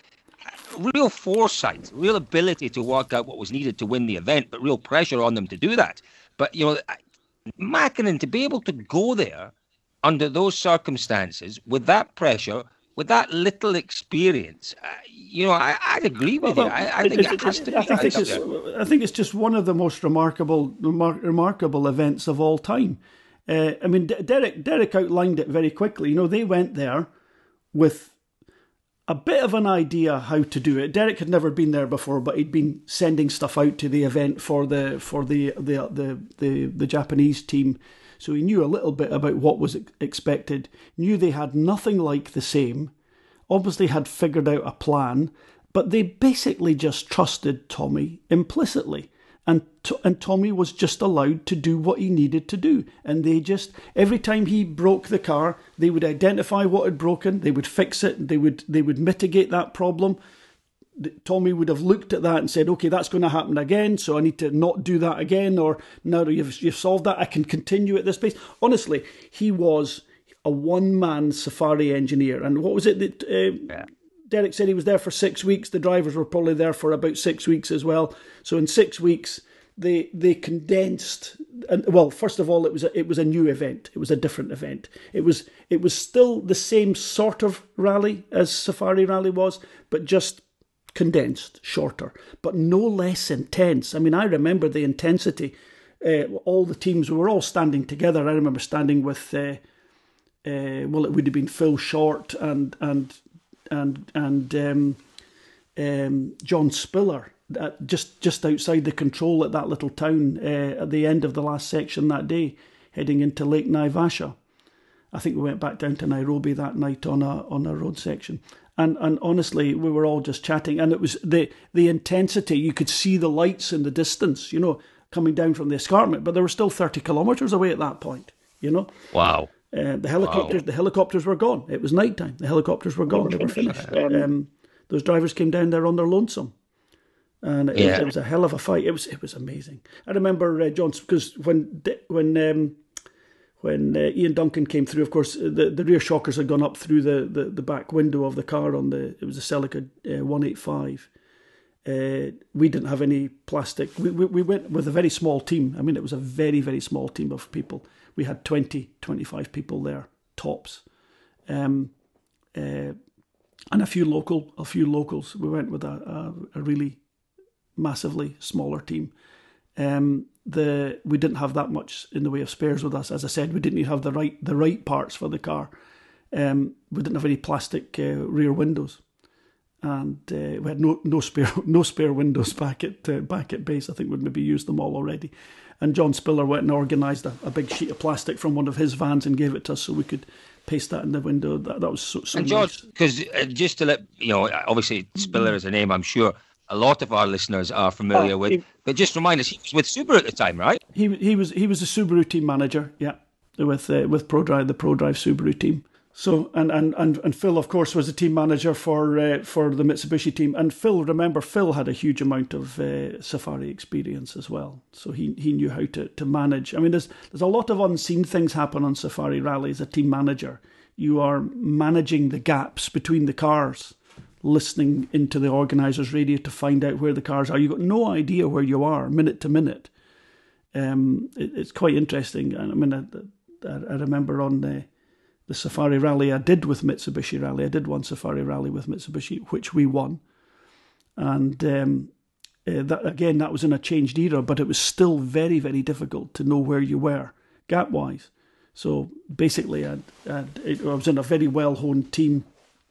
real foresight, real ability to work out what was needed to win the event, but real pressure on them to do that. But, you know, Mackinnon, to be able to go there under those circumstances, with that pressure, with that little experience, uh, you know, I, I'd agree with well, you. I, I think it, it has to be. I think, it's, I think it's just one of the most remarkable, remar- remarkable events of all time. Uh, I mean, Derek, Derek outlined it very quickly. You know, they went there with a bit of an idea how to do it. Derek had never been there before, but he'd been sending stuff out to the event for the for the the the, the, the Japanese team. So he knew a little bit about what was expected, knew they had nothing like the same, obviously had figured out a plan, but they basically just trusted Tommy implicitly. And and Tommy was just allowed to do what he needed to do. And they just, every time he broke the car, they would identify what had broken, they would fix it, they would they would mitigate that problem. Tommy would have looked at that and said, okay, that's going to happen again, so I need to not do that again, or now you've, you've solved that, I can continue at this pace. Honestly, he was a one-man safari engineer. And what was it that uh, yeah. Derek said he was there for six weeks? The drivers were probably there for about six weeks as well. So in six weeks, they they condensed. And well, first of all, it was a, it was a new event. It was a different event. It was it was still the same sort of rally as Safari Rally was, but just condensed, shorter, but no less intense. I mean, I remember the intensity. Uh, all the teams, we were all standing together. I remember standing with, uh, uh, well, it would have been Phil Short and and and and um, um, John Spiller, at just just outside the control at that little town uh, at the end of the last section that day, heading into Lake Naivasha. I think we went back down to Nairobi that night on a on a road section. And and honestly, we were all just chatting, and it was the the intensity. You could see the lights in the distance, you know, coming down from the escarpment, but they were still thirty kilometres away at that point, you know. Wow. Uh, the helicopters, wow. the helicopters were gone. It was nighttime. The helicopters were gone. They were finished. Um, those drivers came down there on their lonesome, and it, yeah. it was a hell of a fight. It was it was amazing. I remember uh, John, because when when. Um, When uh, Ian Duncan came through, of course, the, the rear shockers had gone up through the, the, the back window of the car on the, it was a Celica uh, one eighty-five. Uh, we didn't have any plastic. We, we we went with a very small team. I mean, it was a very, very small team of people. We had twenty, twenty-five people there, tops. Um, uh, and a few local, a few locals. We went with a, a, a really massively smaller team. Um, the we didn't have that much in the way of spares with us. As I said, we didn't even have the right the right parts for the car. Um, we didn't have any plastic uh, rear windows, and uh, we had no no spare no spare windows back at uh, back at base. I think we'd maybe used them all already. And John Spiller went and organised a, a big sheet of plastic from one of his vans and gave it to us so we could paste that in the window. That that was so. so and George, because nice. uh, just to let you know, obviously Spiller is a name I'm sure a lot of our listeners are familiar oh, with, he, but just remind us, he was with Subaru at the time, right? He he was he was a Subaru team manager, yeah, with uh, with ProDrive, the ProDrive Subaru team. So and and and, and Phil, of course, was a team manager for uh, for the Mitsubishi team. And Phil, remember, Phil had a huge amount of uh, Safari experience as well, so he he knew how to to manage. I mean, there's there's a lot of unseen things happen on Safari Rally as a team manager. You are managing the gaps between the cars, listening into the organiser's radio to find out where the cars are. You've got no idea where you are minute to minute. Um, it, it's quite interesting. And I mean, uh, I, I remember on the, the Safari Rally I did with Mitsubishi Rally, I did one Safari Rally with Mitsubishi, which we won. And um, uh, that again, that was in a changed era, but it was still very, very difficult to know where you were, gap-wise. So basically, I'd, I'd, I was in a very well-honed team,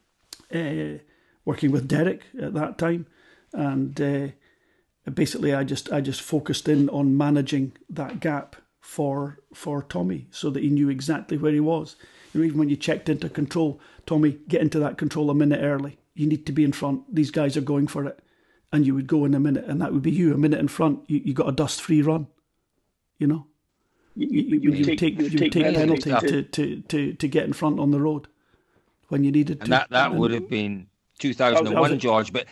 uh, working with Derek at that time, and uh, basically, I just I just focused in on managing that gap for for Tommy, so that he knew exactly where he was. You know, even when you checked into control, Tommy, get into that control a minute early. You need to be in front. These guys are going for it, and you would go in a minute, and that would be you a minute in front. You you got a dust-free run, you know. You, you, you, you take, take you take, take penalty to, to, to, to get in front on the road when you needed to. And that, that and would have been two thousand one, was, George. But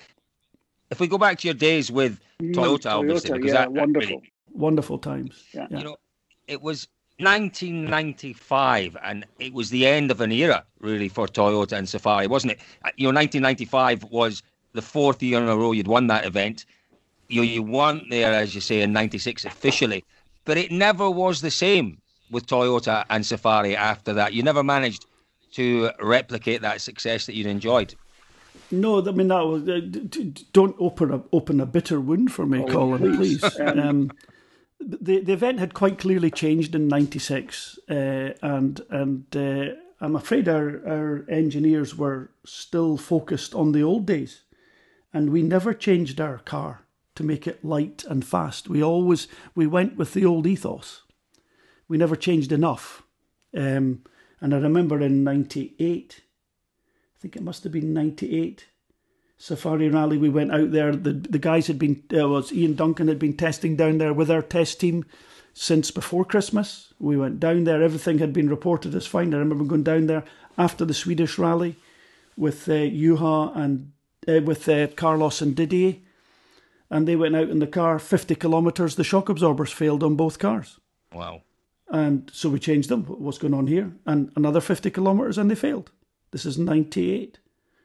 if we go back to your days with Toyota, Toyota obviously, because yeah, that wonderful, really, wonderful times. Yeah. You know, it was nineteen ninety-five, and it was the end of an era, really, for Toyota and Safari, wasn't it? You know, nineteen ninety-five was the fourth year in a row you'd won that event. You you weren't there, as you say, in ninety-six officially. But it never was the same with Toyota and Safari after that. You never managed to replicate that success that you'd enjoyed. No, I mean, that was, uh, don't open a, open a bitter wound for me, oh, Colin, please. please. Um, the, the event had quite clearly changed in ninety-six, uh, and and uh, I'm afraid our, our engineers were still focused on the old days, and we never changed our car to make it light and fast. We always, we went with the old ethos. We never changed enough. Um, and I remember in ninety-eight, I think it must have been ninety-eight, Safari Rally, we went out there. The the guys had been, uh, was Ian Duncan had been testing down there with our test team since before Christmas. We went down there, everything had been reported as fine. I remember going down there after the Swedish Rally with uh, Juha and uh, with uh, Carlos and Didier. And they went out in the car, fifty kilometres, the shock absorbers failed on both cars. Wow. And so we changed them. What's going on here? And another fifty kilometres and they failed. This is ninety-eight.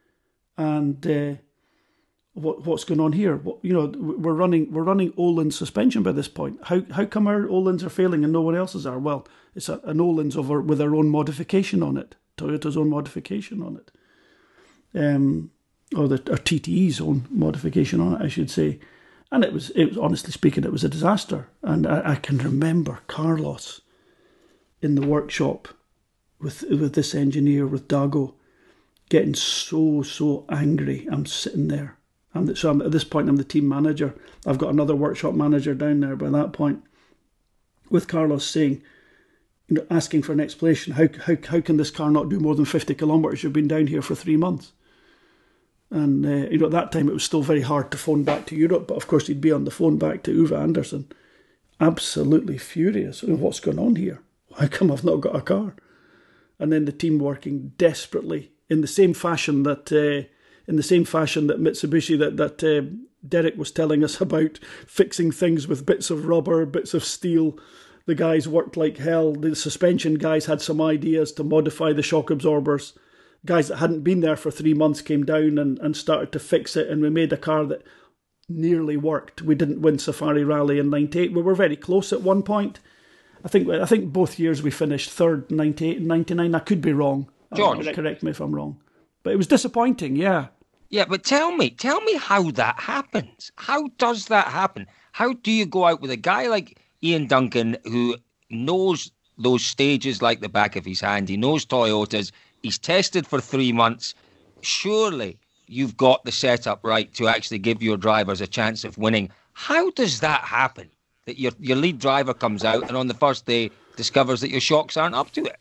And uh, what what's going on here? What, you know, we're running we're running Öhlins suspension by this point. How how come our Öhlins are failing and no one else's are? Well, it's a, an Öhlins over with our own modification on it. Toyota's own modification on it. Um or the or T T E's own modification on it, I should say. And it was, it was honestly speaking, it was a disaster. And I, I can remember Carlos in the workshop with with this engineer, with Dago, getting so, so angry. I'm sitting there. I'm the, so I'm, at this point, I'm the team manager. I've got another workshop manager down there by that point, with Carlos saying, you know, asking for an explanation. How, how, how can this car not do more than fifty kilometres? You've been down here for three months. And, uh, you know, at that time it was still very hard to phone back to Europe, but of course he'd be on the phone back to Uwe Anderson, absolutely furious. What's going on here? How come I've not got a car? And then the team working desperately in the same fashion that, uh, in the same fashion that Mitsubishi, that, that uh, Derek was telling us about, fixing things with bits of rubber, bits of steel. The guys worked like hell. The suspension guys had some ideas to modify the shock absorbers. Guys that hadn't been there for three months came down and, and started to fix it, and we made a car that nearly worked. We didn't win Safari Rally in ninety-eight. We were very close at one point. I think I think both years we finished third, ninety-eight and ninety-nine. I could be wrong. George, uh, correct me if I'm wrong. But it was disappointing, yeah. Yeah, but tell me, tell me how that happens. How does that happen? How do you go out with a guy like Ian Duncan, who knows those stages like the back of his hand? He knows Toyotas. He's tested for three months. Surely you've got the setup right to actually give your drivers a chance of winning. How does that happen? That your your lead driver comes out and on the first day discovers that your shocks aren't up to it?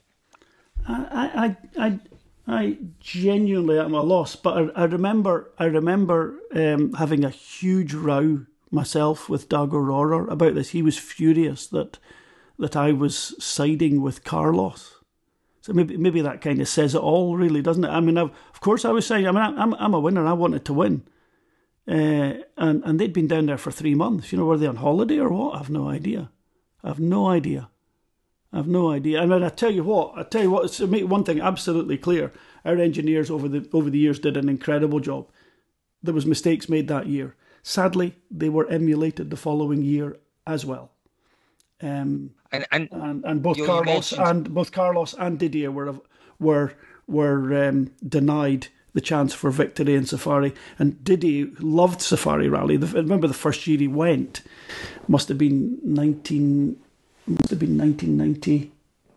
I I I, I genuinely am at a loss. But I, I remember I remember um, having a huge row myself with Dago Rohrer about this. He was furious that that I was siding with Carlos. So maybe maybe that kind of says it all, really, doesn't it? I mean, I've, of course I was saying, I mean, I'm I'm a winner. I wanted to win, uh, and and they'd been down there for three months. You know, were they on holiday or what? I've no idea. I've no idea. I've no idea. I mean, I tell you what. I tell you what. To make one thing absolutely clear, our engineers over the over the years did an incredible job. There was mistakes made that year. Sadly, they were emulated the following year as well. Um, And and, and, and both you, Carlos you mentioned... and both Carlos and Didier were were were um, denied the chance for victory in Safari. And Didier loved Safari Rally. The, I remember the first year he went must have been nineteen must have been nineteen ninety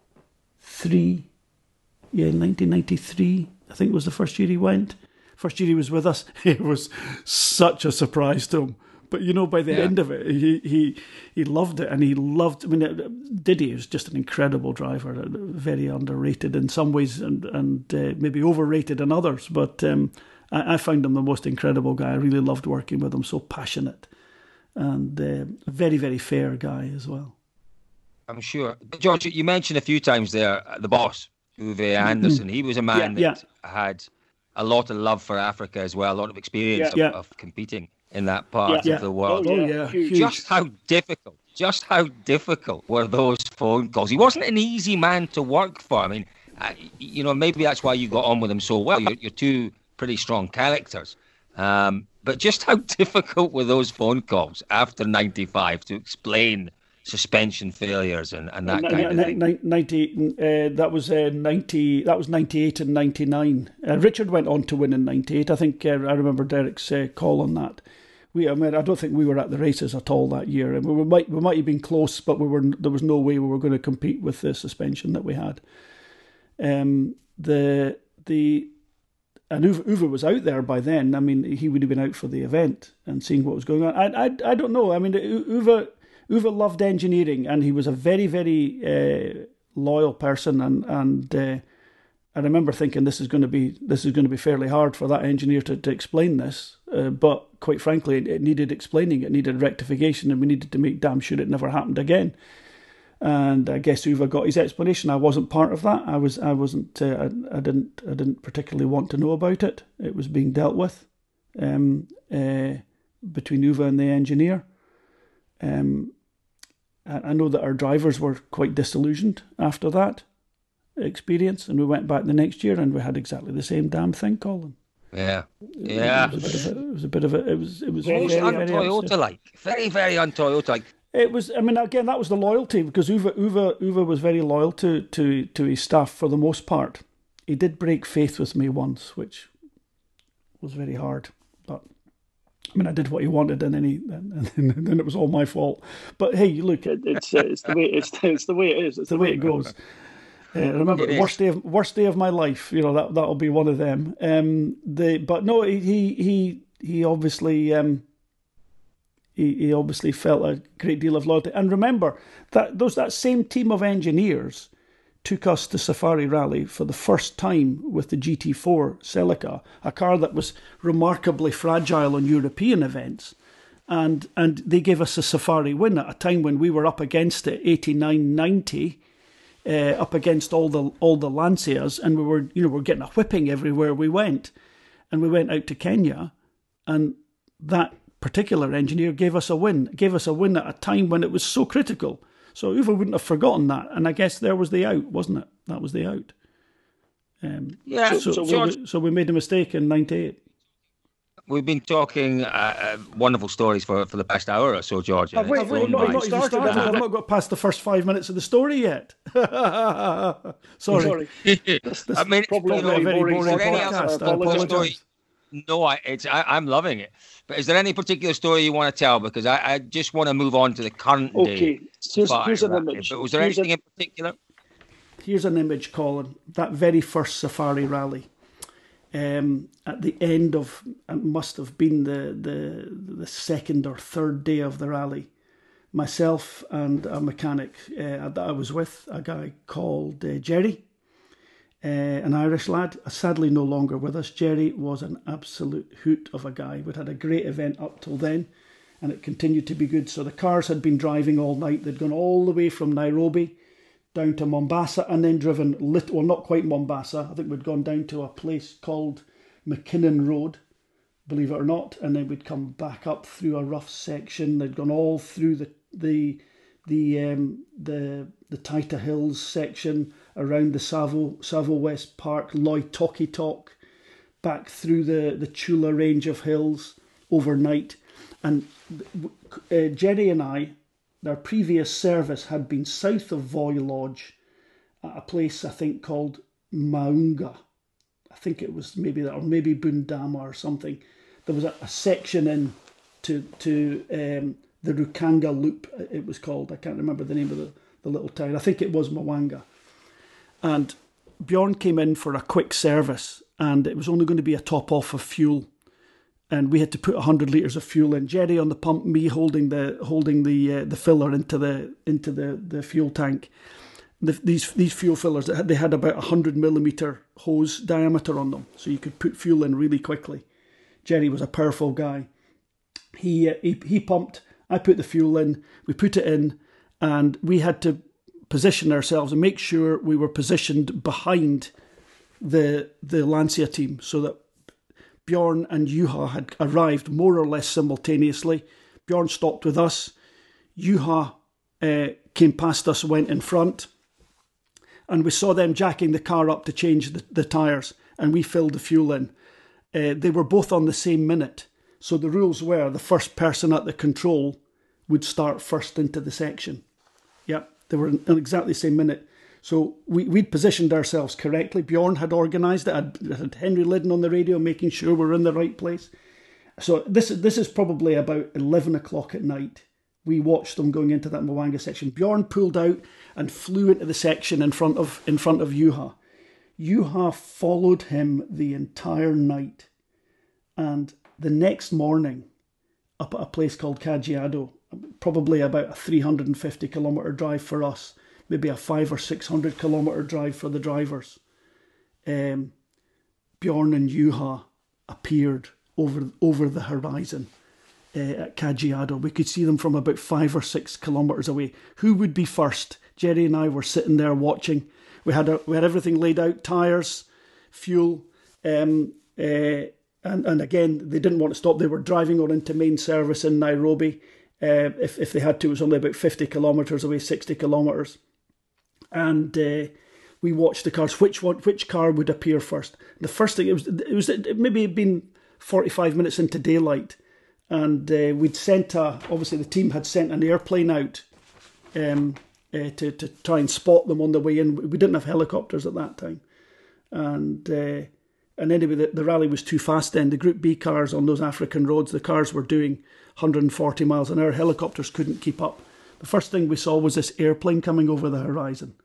three. Yeah, nineteen ninety three. I think was the first year he went. First year he was with us. It was such a surprise to him. But, you know, by the yeah. end of it, he, he he loved it. And he loved, I mean, Didier is just an incredible driver, very underrated in some ways and, and uh, maybe overrated in others. But um, I, I found him the most incredible guy. I really loved working with him, so passionate. And uh, very, very fair guy as well. I'm sure. George, you mentioned a few times there, the boss, Uwe Anderson. He was a man yeah, that yeah. had a lot of love for Africa as well, a lot of experience yeah, of, yeah. of competing in that part yeah, of yeah. the world. Oh, yeah. Huge. Just how difficult, just how difficult were those phone calls? He wasn't an easy man to work for. I mean, uh, you know, maybe that's why you got on with him so well. You're, you're two pretty strong characters. Um, but just how difficult were those phone calls after ninety-five to explain suspension failures and, and that kind of thing? ninety, uh, that was uh, ninety. That was ninety-eight and ninety-nine. Uh, Richard went on to win in ninety-eight. I think uh, I remember Derek's uh, call on that. We, I mean, I don't think we were at the races at all that year, and we, we might we might have been close, but we were. There was no way we were going to compete with the suspension that we had. Um, the the and Uwe, Uwe was out there by then. I mean, he would have been out for the event and seeing what was going on. I I, I don't know. I mean, Uwe. Uwe loved engineering, and he was a very, very uh, loyal person. And and uh, I remember thinking this is going to be this is going to be fairly hard for that engineer to, to explain this. Uh, but quite frankly, it, it needed explaining. It needed rectification, and we needed to make damn sure it never happened again. And I guess Uwe got his explanation. I wasn't part of that. I was. I wasn't. Uh, I, I didn't. I didn't particularly want to know about it. It was being dealt with um, uh, between Uwe and the engineer. Um, I know that our drivers were quite disillusioned after that experience, and we went back the next year and we had exactly the same damn thing, Colin. Yeah, yeah. It was a bit of a. It was a bit of a. It was. It was very, very, very un-Toyota-like. Very, very un-Toyota-like. It was. I mean, again, that was the loyalty, because Uwe, Uwe, Uwe was very loyal to to to his staff for the most part. He did break faith with me once, which was very hard, but. I mean, I did what he wanted, and then he, and then it was all my fault. But hey, look, it, it's uh, it's the way it's it's the way it is. It's the way it goes. Uh, remember, the worst day of worst day of my life. You know, that that'll be one of them. Um, the but no, he he he obviously um, he he obviously felt a great deal of loyalty. And remember that those that same team of engineers took us to Safari Rally for the first time with the G T four Celica, a car that was remarkably fragile on European events. And and they gave us a Safari win at a time when we were up against it, eighty-nine ninety, uh, up against all the all the Lancias, and we were, you know, we're getting a whipping everywhere we went. And we went out to Kenya, and that particular engineer gave us a win, gave us a win at a time when it was so critical. So Uwe wouldn't have forgotten that, and I guess there was the out, wasn't it? That was the out. Um, yeah. So, so, so, we, so we made a mistake in ninety-eight. We've been talking uh, uh, wonderful stories for, for the past hour or so, George. I've, wait, wait, not, not started. started. I've not got past the first five minutes of the story yet. Sorry. Sorry. this, this I mean, probably you a very boring, boring podcast. I apologise. No, I, it's, I, I'm loving it. But is there any particular story you want to tell? Because I, I just want to move on to the current okay. day. Okay, here's, here's an image. But was there here's anything a... in particular? Here's an image, Colin. That very first Safari Rally. Um, at the end of, it must have been the, the, the second or third day of the rally. Myself and a mechanic uh, that I was with, a guy called uh, Jerry, uh, an Irish lad, sadly no longer with us. Jerry was an absolute hoot of a guy. We'd had a great event up till then, and it continued to be good. So the cars had been driving all night. They'd gone all the way from Nairobi down to Mombasa, and then driven, lit- well, not quite Mombasa. I think we'd gone down to a place called McKinnon Road, believe it or not, and then we'd come back up through a rough section. They'd gone all through the the the um, the the Taita Hills section, around the Savo Savo West Park, Loitokitok, back through the the Chula range of hills overnight, and uh, Jerry and I Their previous service had been south of Voi Lodge at a place I think called Maunga. I think it was maybe that, or maybe Bundama or something. There was a, a section in to to um, the Rukanga Loop, it was called. I can't remember the name of the, the little town. I think it was Mwanga. And Bjorn came in for a quick service, and it was only going to be a top off of fuel. And we had to put one hundred litres of fuel in. Jerry on the pump, me holding the holding the uh, the filler into the into the, the fuel tank. The, these these fuel fillers, they had, they had about a one hundred millimetre hose diameter on them, so you could put fuel in really quickly. Jerry was a powerful guy. He, uh, he he pumped, I put the fuel in, we put it in, and we had to position ourselves and make sure we were positioned behind the the Lancia team so that Bjorn and Juha had arrived more or less simultaneously. Bjorn stopped with us. Juha uh, came past us, went in front, and we saw them jacking the car up to change the, the tyres, and we filled the fuel in. Uh, they were both on the same minute, so the rules were the first person at the control would start first into the section. Yep, they were in exactly the same minute. So we, we'd positioned ourselves correctly. Bjorn had organised it. I'd had Henry Liddon on the radio making sure we're in the right place. So this, this is probably about eleven o'clock at night. We watched them going into that Mwanga section. Bjorn pulled out and flew into the section in front of in front of Juha. Juha followed him the entire night. And the next morning, up at a place called Kajiado, probably about a three hundred fifty kilometre drive for us, maybe a five or six hundred kilometre drive for the drivers, um, Bjorn and Juha appeared over over the horizon uh, at Kajiado. We could see them from about five or six kilometres away. Who would be first? Jerry and I were sitting there watching. We had a, we had everything laid out: tyres, fuel, um, uh, and and again they didn't want to stop. They were driving on into main service in Nairobi. Uh, if if they had to, it was only about fifty kilometres away, sixty kilometres. And uh, we watched the cars. Which one? Which car would appear first? The first thing it was, it was it maybe had been forty-five minutes into daylight, and uh, we'd sent a. Obviously, the team had sent an airplane out um, uh, to to try and spot them on the way in. We didn't have helicopters at that time, and uh, and anyway, the, the rally was too fast. Then the Group B cars on those African roads, the cars were doing one hundred forty miles an hour. Helicopters couldn't keep up. The first thing we saw was this airplane coming over the horizon.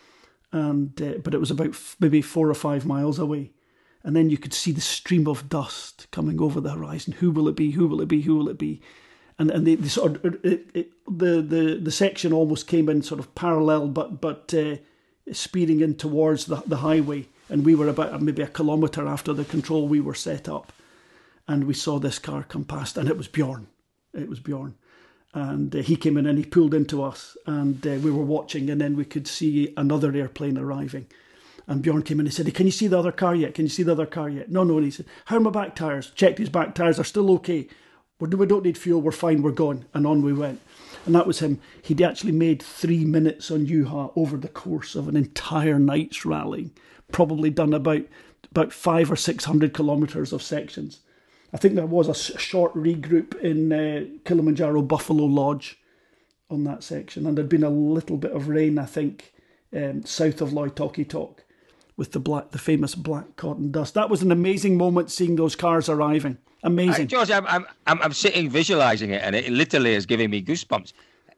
And uh, but it was about f- maybe four or five miles away, and then you could see the stream of dust coming over the horizon. Who will it be? Who will it be? Who will it be? And and they, they sort of it, it, the the the section almost came in sort of parallel, but but uh, speeding in towards the the highway. And we were about maybe a kilometre after the control we were set up, and we saw this car come past, and it was Bjorn. It was Bjorn. And uh, he came in and he pulled into us, and uh, we were watching, and then we could see another airplane arriving. And Bjorn came in and he said, "Can you see the other car yet? Can you see the other car yet?" No, no. And he said, "How are my back tyres?" Checked his back tyres, are still okay. We're, we don't need fuel, we're fine, we're gone. And on we went. And that was him. He'd actually made three minutes on Juha over the course of an entire night's rally. Probably done about, about five or six hundred kilometres of sections. I think there was a short regroup in uh, Kilimanjaro Buffalo Lodge on that section, and there'd been a little bit of rain, I think, um, south of Loitokitok, with the black, the famous black cotton dust. That was an amazing moment, seeing those cars arriving. Amazing, uh, George. I'm I'm I'm sitting visualising it, and it literally is giving me goosebumps.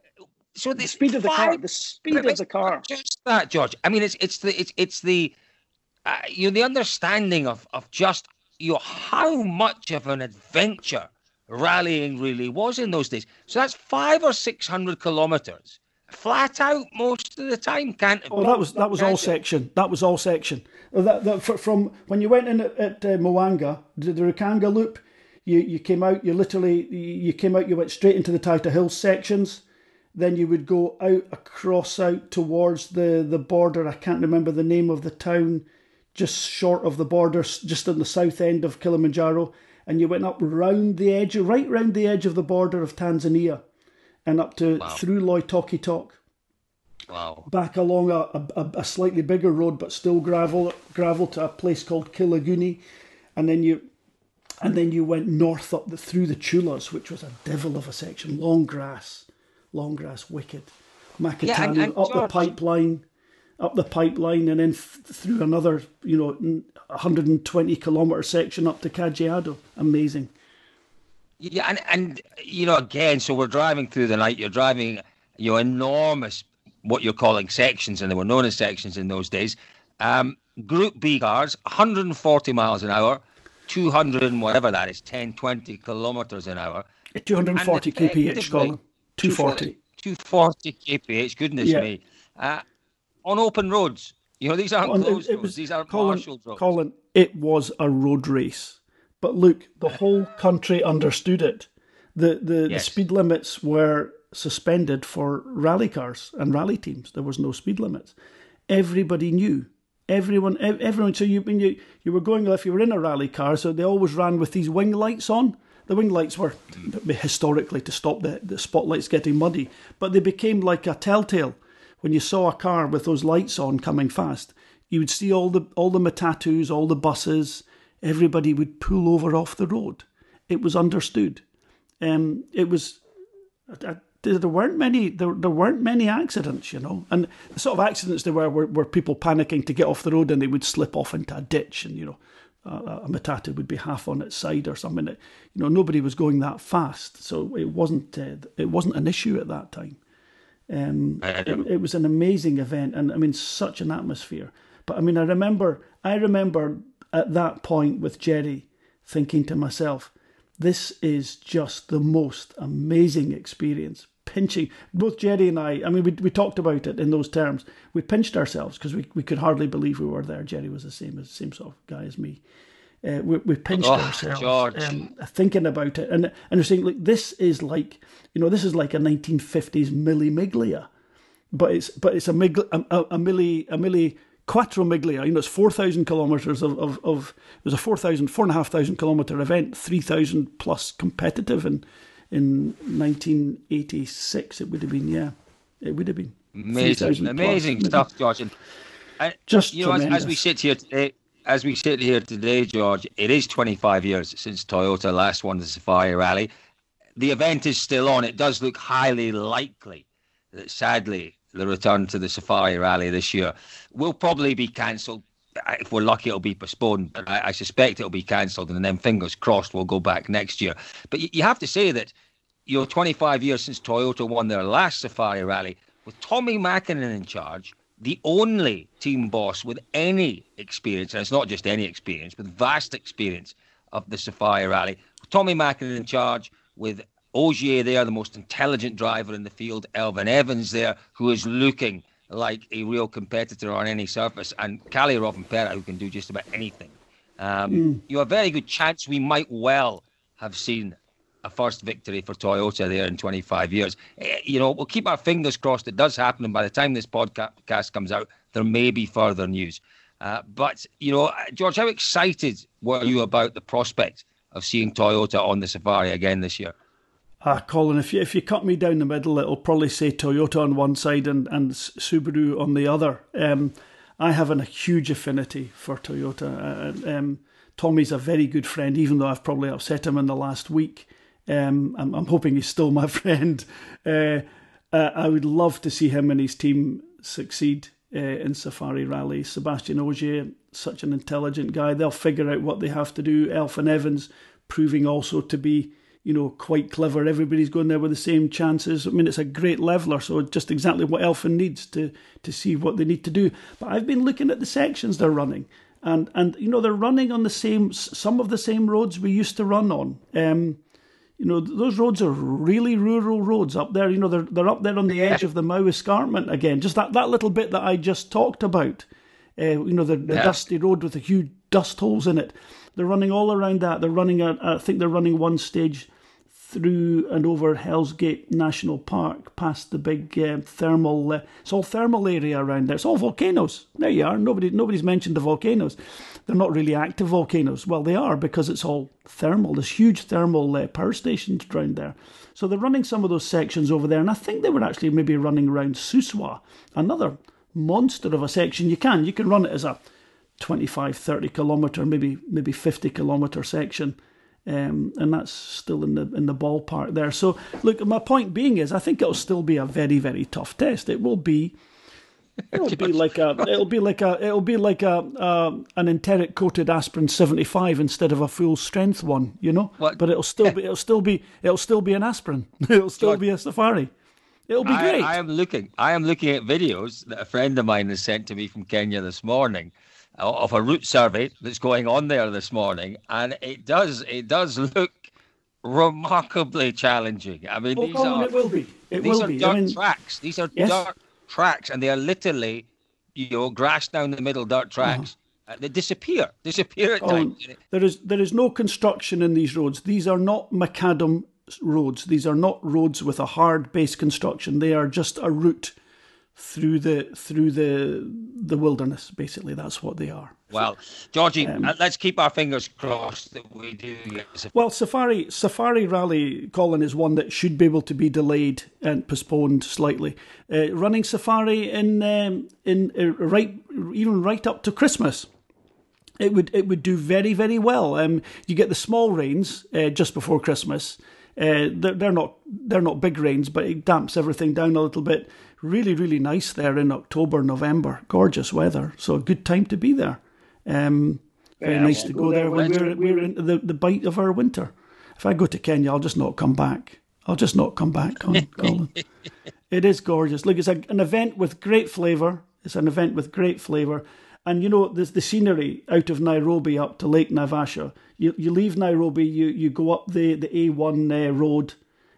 So the, the speed of the five, car, the speed of the car. Just that, George. I mean, it's it's the it's it's the uh, you know the understanding of of just. You know, how much of an adventure rallying really was in those days. So that's five or six hundred kilometres, flat out most of the time. Can't oh, that was that was all section. That was all section. That, that from when you went in at, at uh, Mwanga, the, the Rukanga Loop, you you came out. You literally you came out. You went straight into the Taita Hills sections. Then you would go out across out towards the the border. I can't remember the name of the town. Just short of the border, just on the south end of Kilimanjaro, and you went up round the edge, right round the edge of the border of Tanzania, and up to wow. through Loitokitok. Wow! Back along a, a, a slightly bigger road, but still gravel, gravel to a place called Kilaguni, and then you, and then you went north up the, through the Chulas, which was a devil of a section, long grass, Longgrass, wicked. Macatano, yeah, and, and up George, the pipeline, up the pipeline, and then f- through another, you know, one hundred twenty kilometre section up to Caggiado. Amazing. Yeah, and, and, you know, again, so we're driving through the night. You're driving, you know, enormous, what you're calling sections, and they were known as sections in those days. Um, Group B cars, one hundred forty miles an hour, two hundred and whatever that is, ten, twenty kilometres an hour. two hundred forty kph, Colin. two forty. two forty kph, goodness yeah. me. Uh, on open roads. You know, these aren't on, closed it, it roads. was, These are Colin, marshal roads. Colin, it was a road race. But look, the whole country understood it. The, the, yes. the speed limits were suspended for rally cars and rally teams. There was no speed limits. Everybody knew. Everyone, everyone. So you, when you, you were going, if you were in a rally car, so they always ran with these wing lights on. The wing lights were historically to stop the, the spotlights getting muddy, but they became like a telltale. When you saw a car with those lights on coming fast, you would see all the all the matatus, all the buses. Everybody would pull over off the road. It was understood. Um, it was. I, There weren't many. There, there weren't many accidents, you know, and the sort of accidents there were, were were people panicking to get off the road and they would slip off into a ditch, and you know, a, a matatu would be half on its side or something. It, you know, nobody was going that fast, so it wasn't uh, it wasn't an issue at that time. Um, it, it was an amazing event, and I mean, such an atmosphere. But I mean, I remember, I remember at that point with Jerry thinking to myself, this is just the most amazing experience. Pinching, both Jerry and I, I mean, we we talked about it in those terms. We pinched ourselves because we, we could hardly believe we were there. Jerry was the same as same sort of guy as me. Uh, we, we pinched oh, ourselves um, thinking about it, and and we're saying, like, this is like, you know, this is like a nineteen fifties Mille Miglia, but it's but it's a migli, a, a, a Mille a Mille Quattro Miglia. You know, it's four thousand kilometres of, of of it was a four thousand four and a half thousand kilometre event, three thousand plus competitive, and in nineteen eighty-six, it would have been, yeah, it would have been amazing, amazing plus, stuff, George. And, and just you know, as, as we sit here today, as we sit here today, George, it is twenty-five years since Toyota last won the Safari Rally. The event is still on. It does look highly likely that, sadly, the return to the Safari Rally this year will probably be cancelled. If we're lucky, it'll be postponed, but I, I suspect it'll be cancelled, and then fingers crossed we'll go back next year. But you, you have to say that, you know, twenty-five years since Toyota won their last Safari Rally, with Tommi Mäkinen in charge, the only team boss with any experience, and it's not just any experience, with vast experience of the Safari Rally. With Tommi Mäkinen in charge, with Ogier there, the most intelligent driver in the field, Elfyn Evans there, who is looking like a real competitor on any surface, and Kalle Rovanperä, who can do just about anything. Um, mm. You know, a very good chance we might well have seen a first victory for Toyota there in twenty-five years. You know, we'll keep our fingers crossed it does happen, and by the time this podcast comes out, there may be further news. Uh, but, you know, George, how excited were you about the prospect of seeing Toyota on the Safari again this year? Ah, Colin, if you if you cut me down the middle, it'll probably say Toyota on one side and, and Subaru on the other. Um, I have an, a huge affinity for Toyota. Uh, um, Tommy's a very good friend, even though I've probably upset him in the last week. Um, I'm, I'm hoping he's still my friend. Uh, uh, I would love to see him and his team succeed uh, in Safari Rally. Sebastian Ogier, such an intelligent guy. They'll figure out what they have to do. Elfyn Evans, proving also to be, you know, quite clever. Everybody's going there with the same chances. I mean, it's a great leveller, so just exactly what Elfyn needs to to see what they need to do. But I've been looking at the sections they're running, and and you know, they're running on the same, some of the same roads we used to run on. Um, you know, those roads are really rural roads up there. You know, they're they're up there on the edge of the Mau Escarpment again. Just that, that little bit that I just talked about. Uh, you know, the, the yeah. dusty road with the huge dust holes in it. They're running all around that. They're running, a, I think they're running one stage through and over Hell's Gate National Park, past the big uh, thermal, uh, it's all thermal area around there. It's all volcanoes. There you are. Nobody, nobody's mentioned the volcanoes. They're not really active volcanoes. Well, they are, because it's all thermal. There's huge thermal uh, power stations around there. So they're running some of those sections over there. And I think they were actually maybe running around Suswa, another monster of a section. You can, you can run it as a twenty-five, thirty kilometre, maybe maybe fifty kilometre section. Um, and that's still in the in the ballpark there. So, look, my point being is, I think it'll still be a very, very tough test. It will be, it'll be like a, it'll be like a, it'll be like a, uh, an enteric coated aspirin seventy-five instead of a full strength one, you know. What? But it'll still be, it'll still be, it'll still be an aspirin. It'll still George, be a Safari. It'll be great. I, I am looking, I am looking at videos that a friend of mine has sent to me from Kenya this morning, of a route survey that's going on there this morning, and it does it does look remarkably challenging. I mean, well, these Colin, are it will be. It these will are be. dirt I mean, tracks. These are yes. dirt tracks, and they are literally, you know, grass down the middle dirt tracks. Uh-huh. Uh, they disappear, disappear at Colin, times. There is there is no construction in these roads. These are not macadam roads. These are not roads with a hard base construction. They are just a route through the through the the wilderness. Basically, that's what they are. Well, Georgie, um, let's keep our fingers crossed that we do. Well, Safari Safari Rally, Colin, is one that should be able to be delayed and postponed slightly. Uh, running Safari in um, in uh, right even right up to Christmas, it would it would do very very well. Um, you get the small rains uh, just before Christmas. Uh, they're, they're not they're not big rains, but it damps everything down a little bit. Really, really nice there in October, November. Gorgeous weather, so a good time to be there. Um, very yeah, nice to go, go there when we're we're into the, the bite of our winter. If I go to Kenya, I'll just not come back. I'll just not come back, Colin. It is gorgeous. Look, it's a, an event with great flavour. It's an event with great flavour. And, you know, there's the scenery out of Nairobi up to Lake Naivasha. You you leave Nairobi, you, you go up the, the A one uh, road,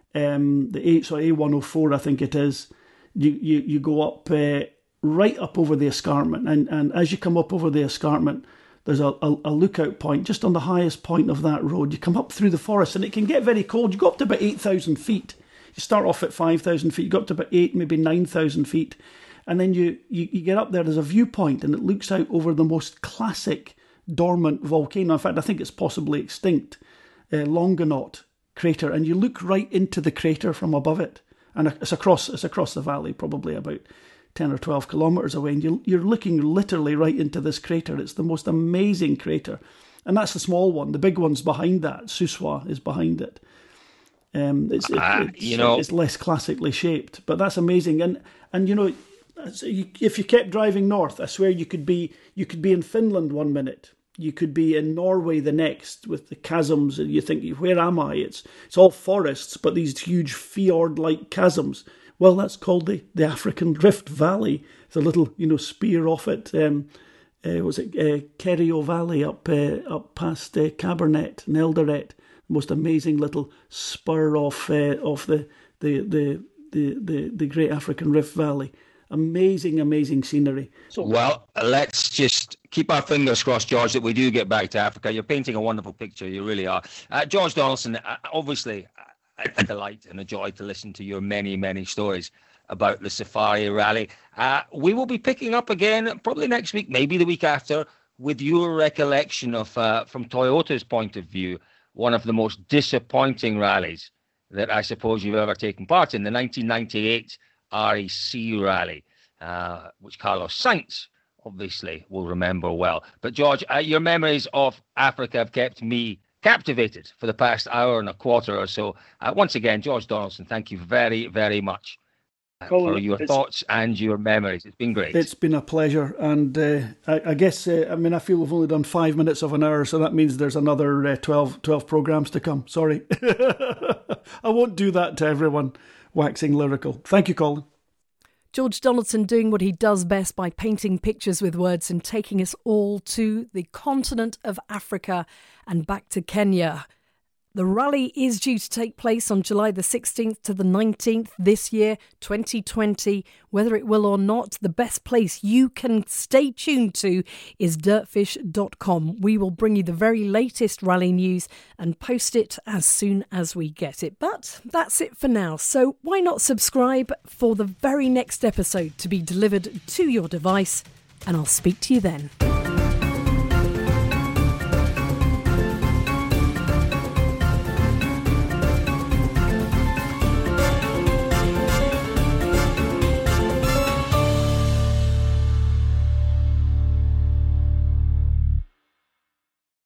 um, the A, sorry, A one oh four, I think it is. You you, you go up uh, right up over the escarpment. And, and as you come up over the escarpment, there's a, a, a lookout point just on the highest point of that road. You come up through the forest and it can get very cold. You go up to about eight thousand feet. You start off at five thousand feet. You go up to about eight, maybe nine thousand feet. And then you, you, you get up there, there's a viewpoint, and it looks out over the most classic dormant volcano. In fact, I think it's possibly extinct, uh, Longonot crater. And you look right into the crater from above it. And it's across it's across the valley, probably about ten or twelve kilometres away. And you, you're looking literally right into this crater. It's the most amazing crater. And that's the small one. The big one's behind that. Suswa is behind it. Um, it's, it, uh, it's, you know, it's less classically shaped. But that's amazing. And, and you know... So you, if you kept driving north, I swear you could be you could be in Finland one minute, you could be in Norway the next with the chasms, and you think, where am I? It's it's all forests, but these huge fjord-like chasms. Well, that's called the, the African Rift Valley. It's a little you know spear off it. Um, uh, was it uh, Kerio Valley up uh, up past uh, Cabernet and Eldoret? Most amazing little spur off uh, off the the, the the the the Great African Rift Valley. Amazing, amazing scenery. So, well, let's just keep our fingers crossed, George, that we do get back to Africa. You're painting a wonderful picture. You really are. Uh, George Donaldson, uh, obviously, uh, a delight and a joy to listen to your many, many stories about the Safari Rally. Uh, we will be picking up again probably next week, maybe the week after, with your recollection of, uh, from Toyota's point of view, one of the most disappointing rallies that I suppose you've ever taken part in, the nineteen ninety-eight R E C rally, uh, which Carlos Sainz obviously will remember well. But George, uh, your memories of Africa have kept me captivated for the past hour and a quarter or so. Uh, once again, George Donaldson, thank you very, very much uh, Colin, for your thoughts and your memories. It's been great. It's been a pleasure. And uh, I, I guess, uh, I mean, I feel we've only done five minutes of an hour, so that means there's another uh, twelve, twelve programmes to come. Sorry. I won't do that to everyone. Waxing lyrical. Thank you, Colin. George Donaldson doing what he does best by painting pictures with words and taking us all to the continent of Africa and back to Kenya. The rally is due to take place on July the sixteenth to the nineteenth this year, twenty twenty. Whether it will or not, the best place you can stay tuned to is dirtfish dot com. We will bring you the very latest rally news and post it as soon as we get it. But that's it for now. So why not subscribe for the very next episode to be delivered to your device? And I'll speak to you then.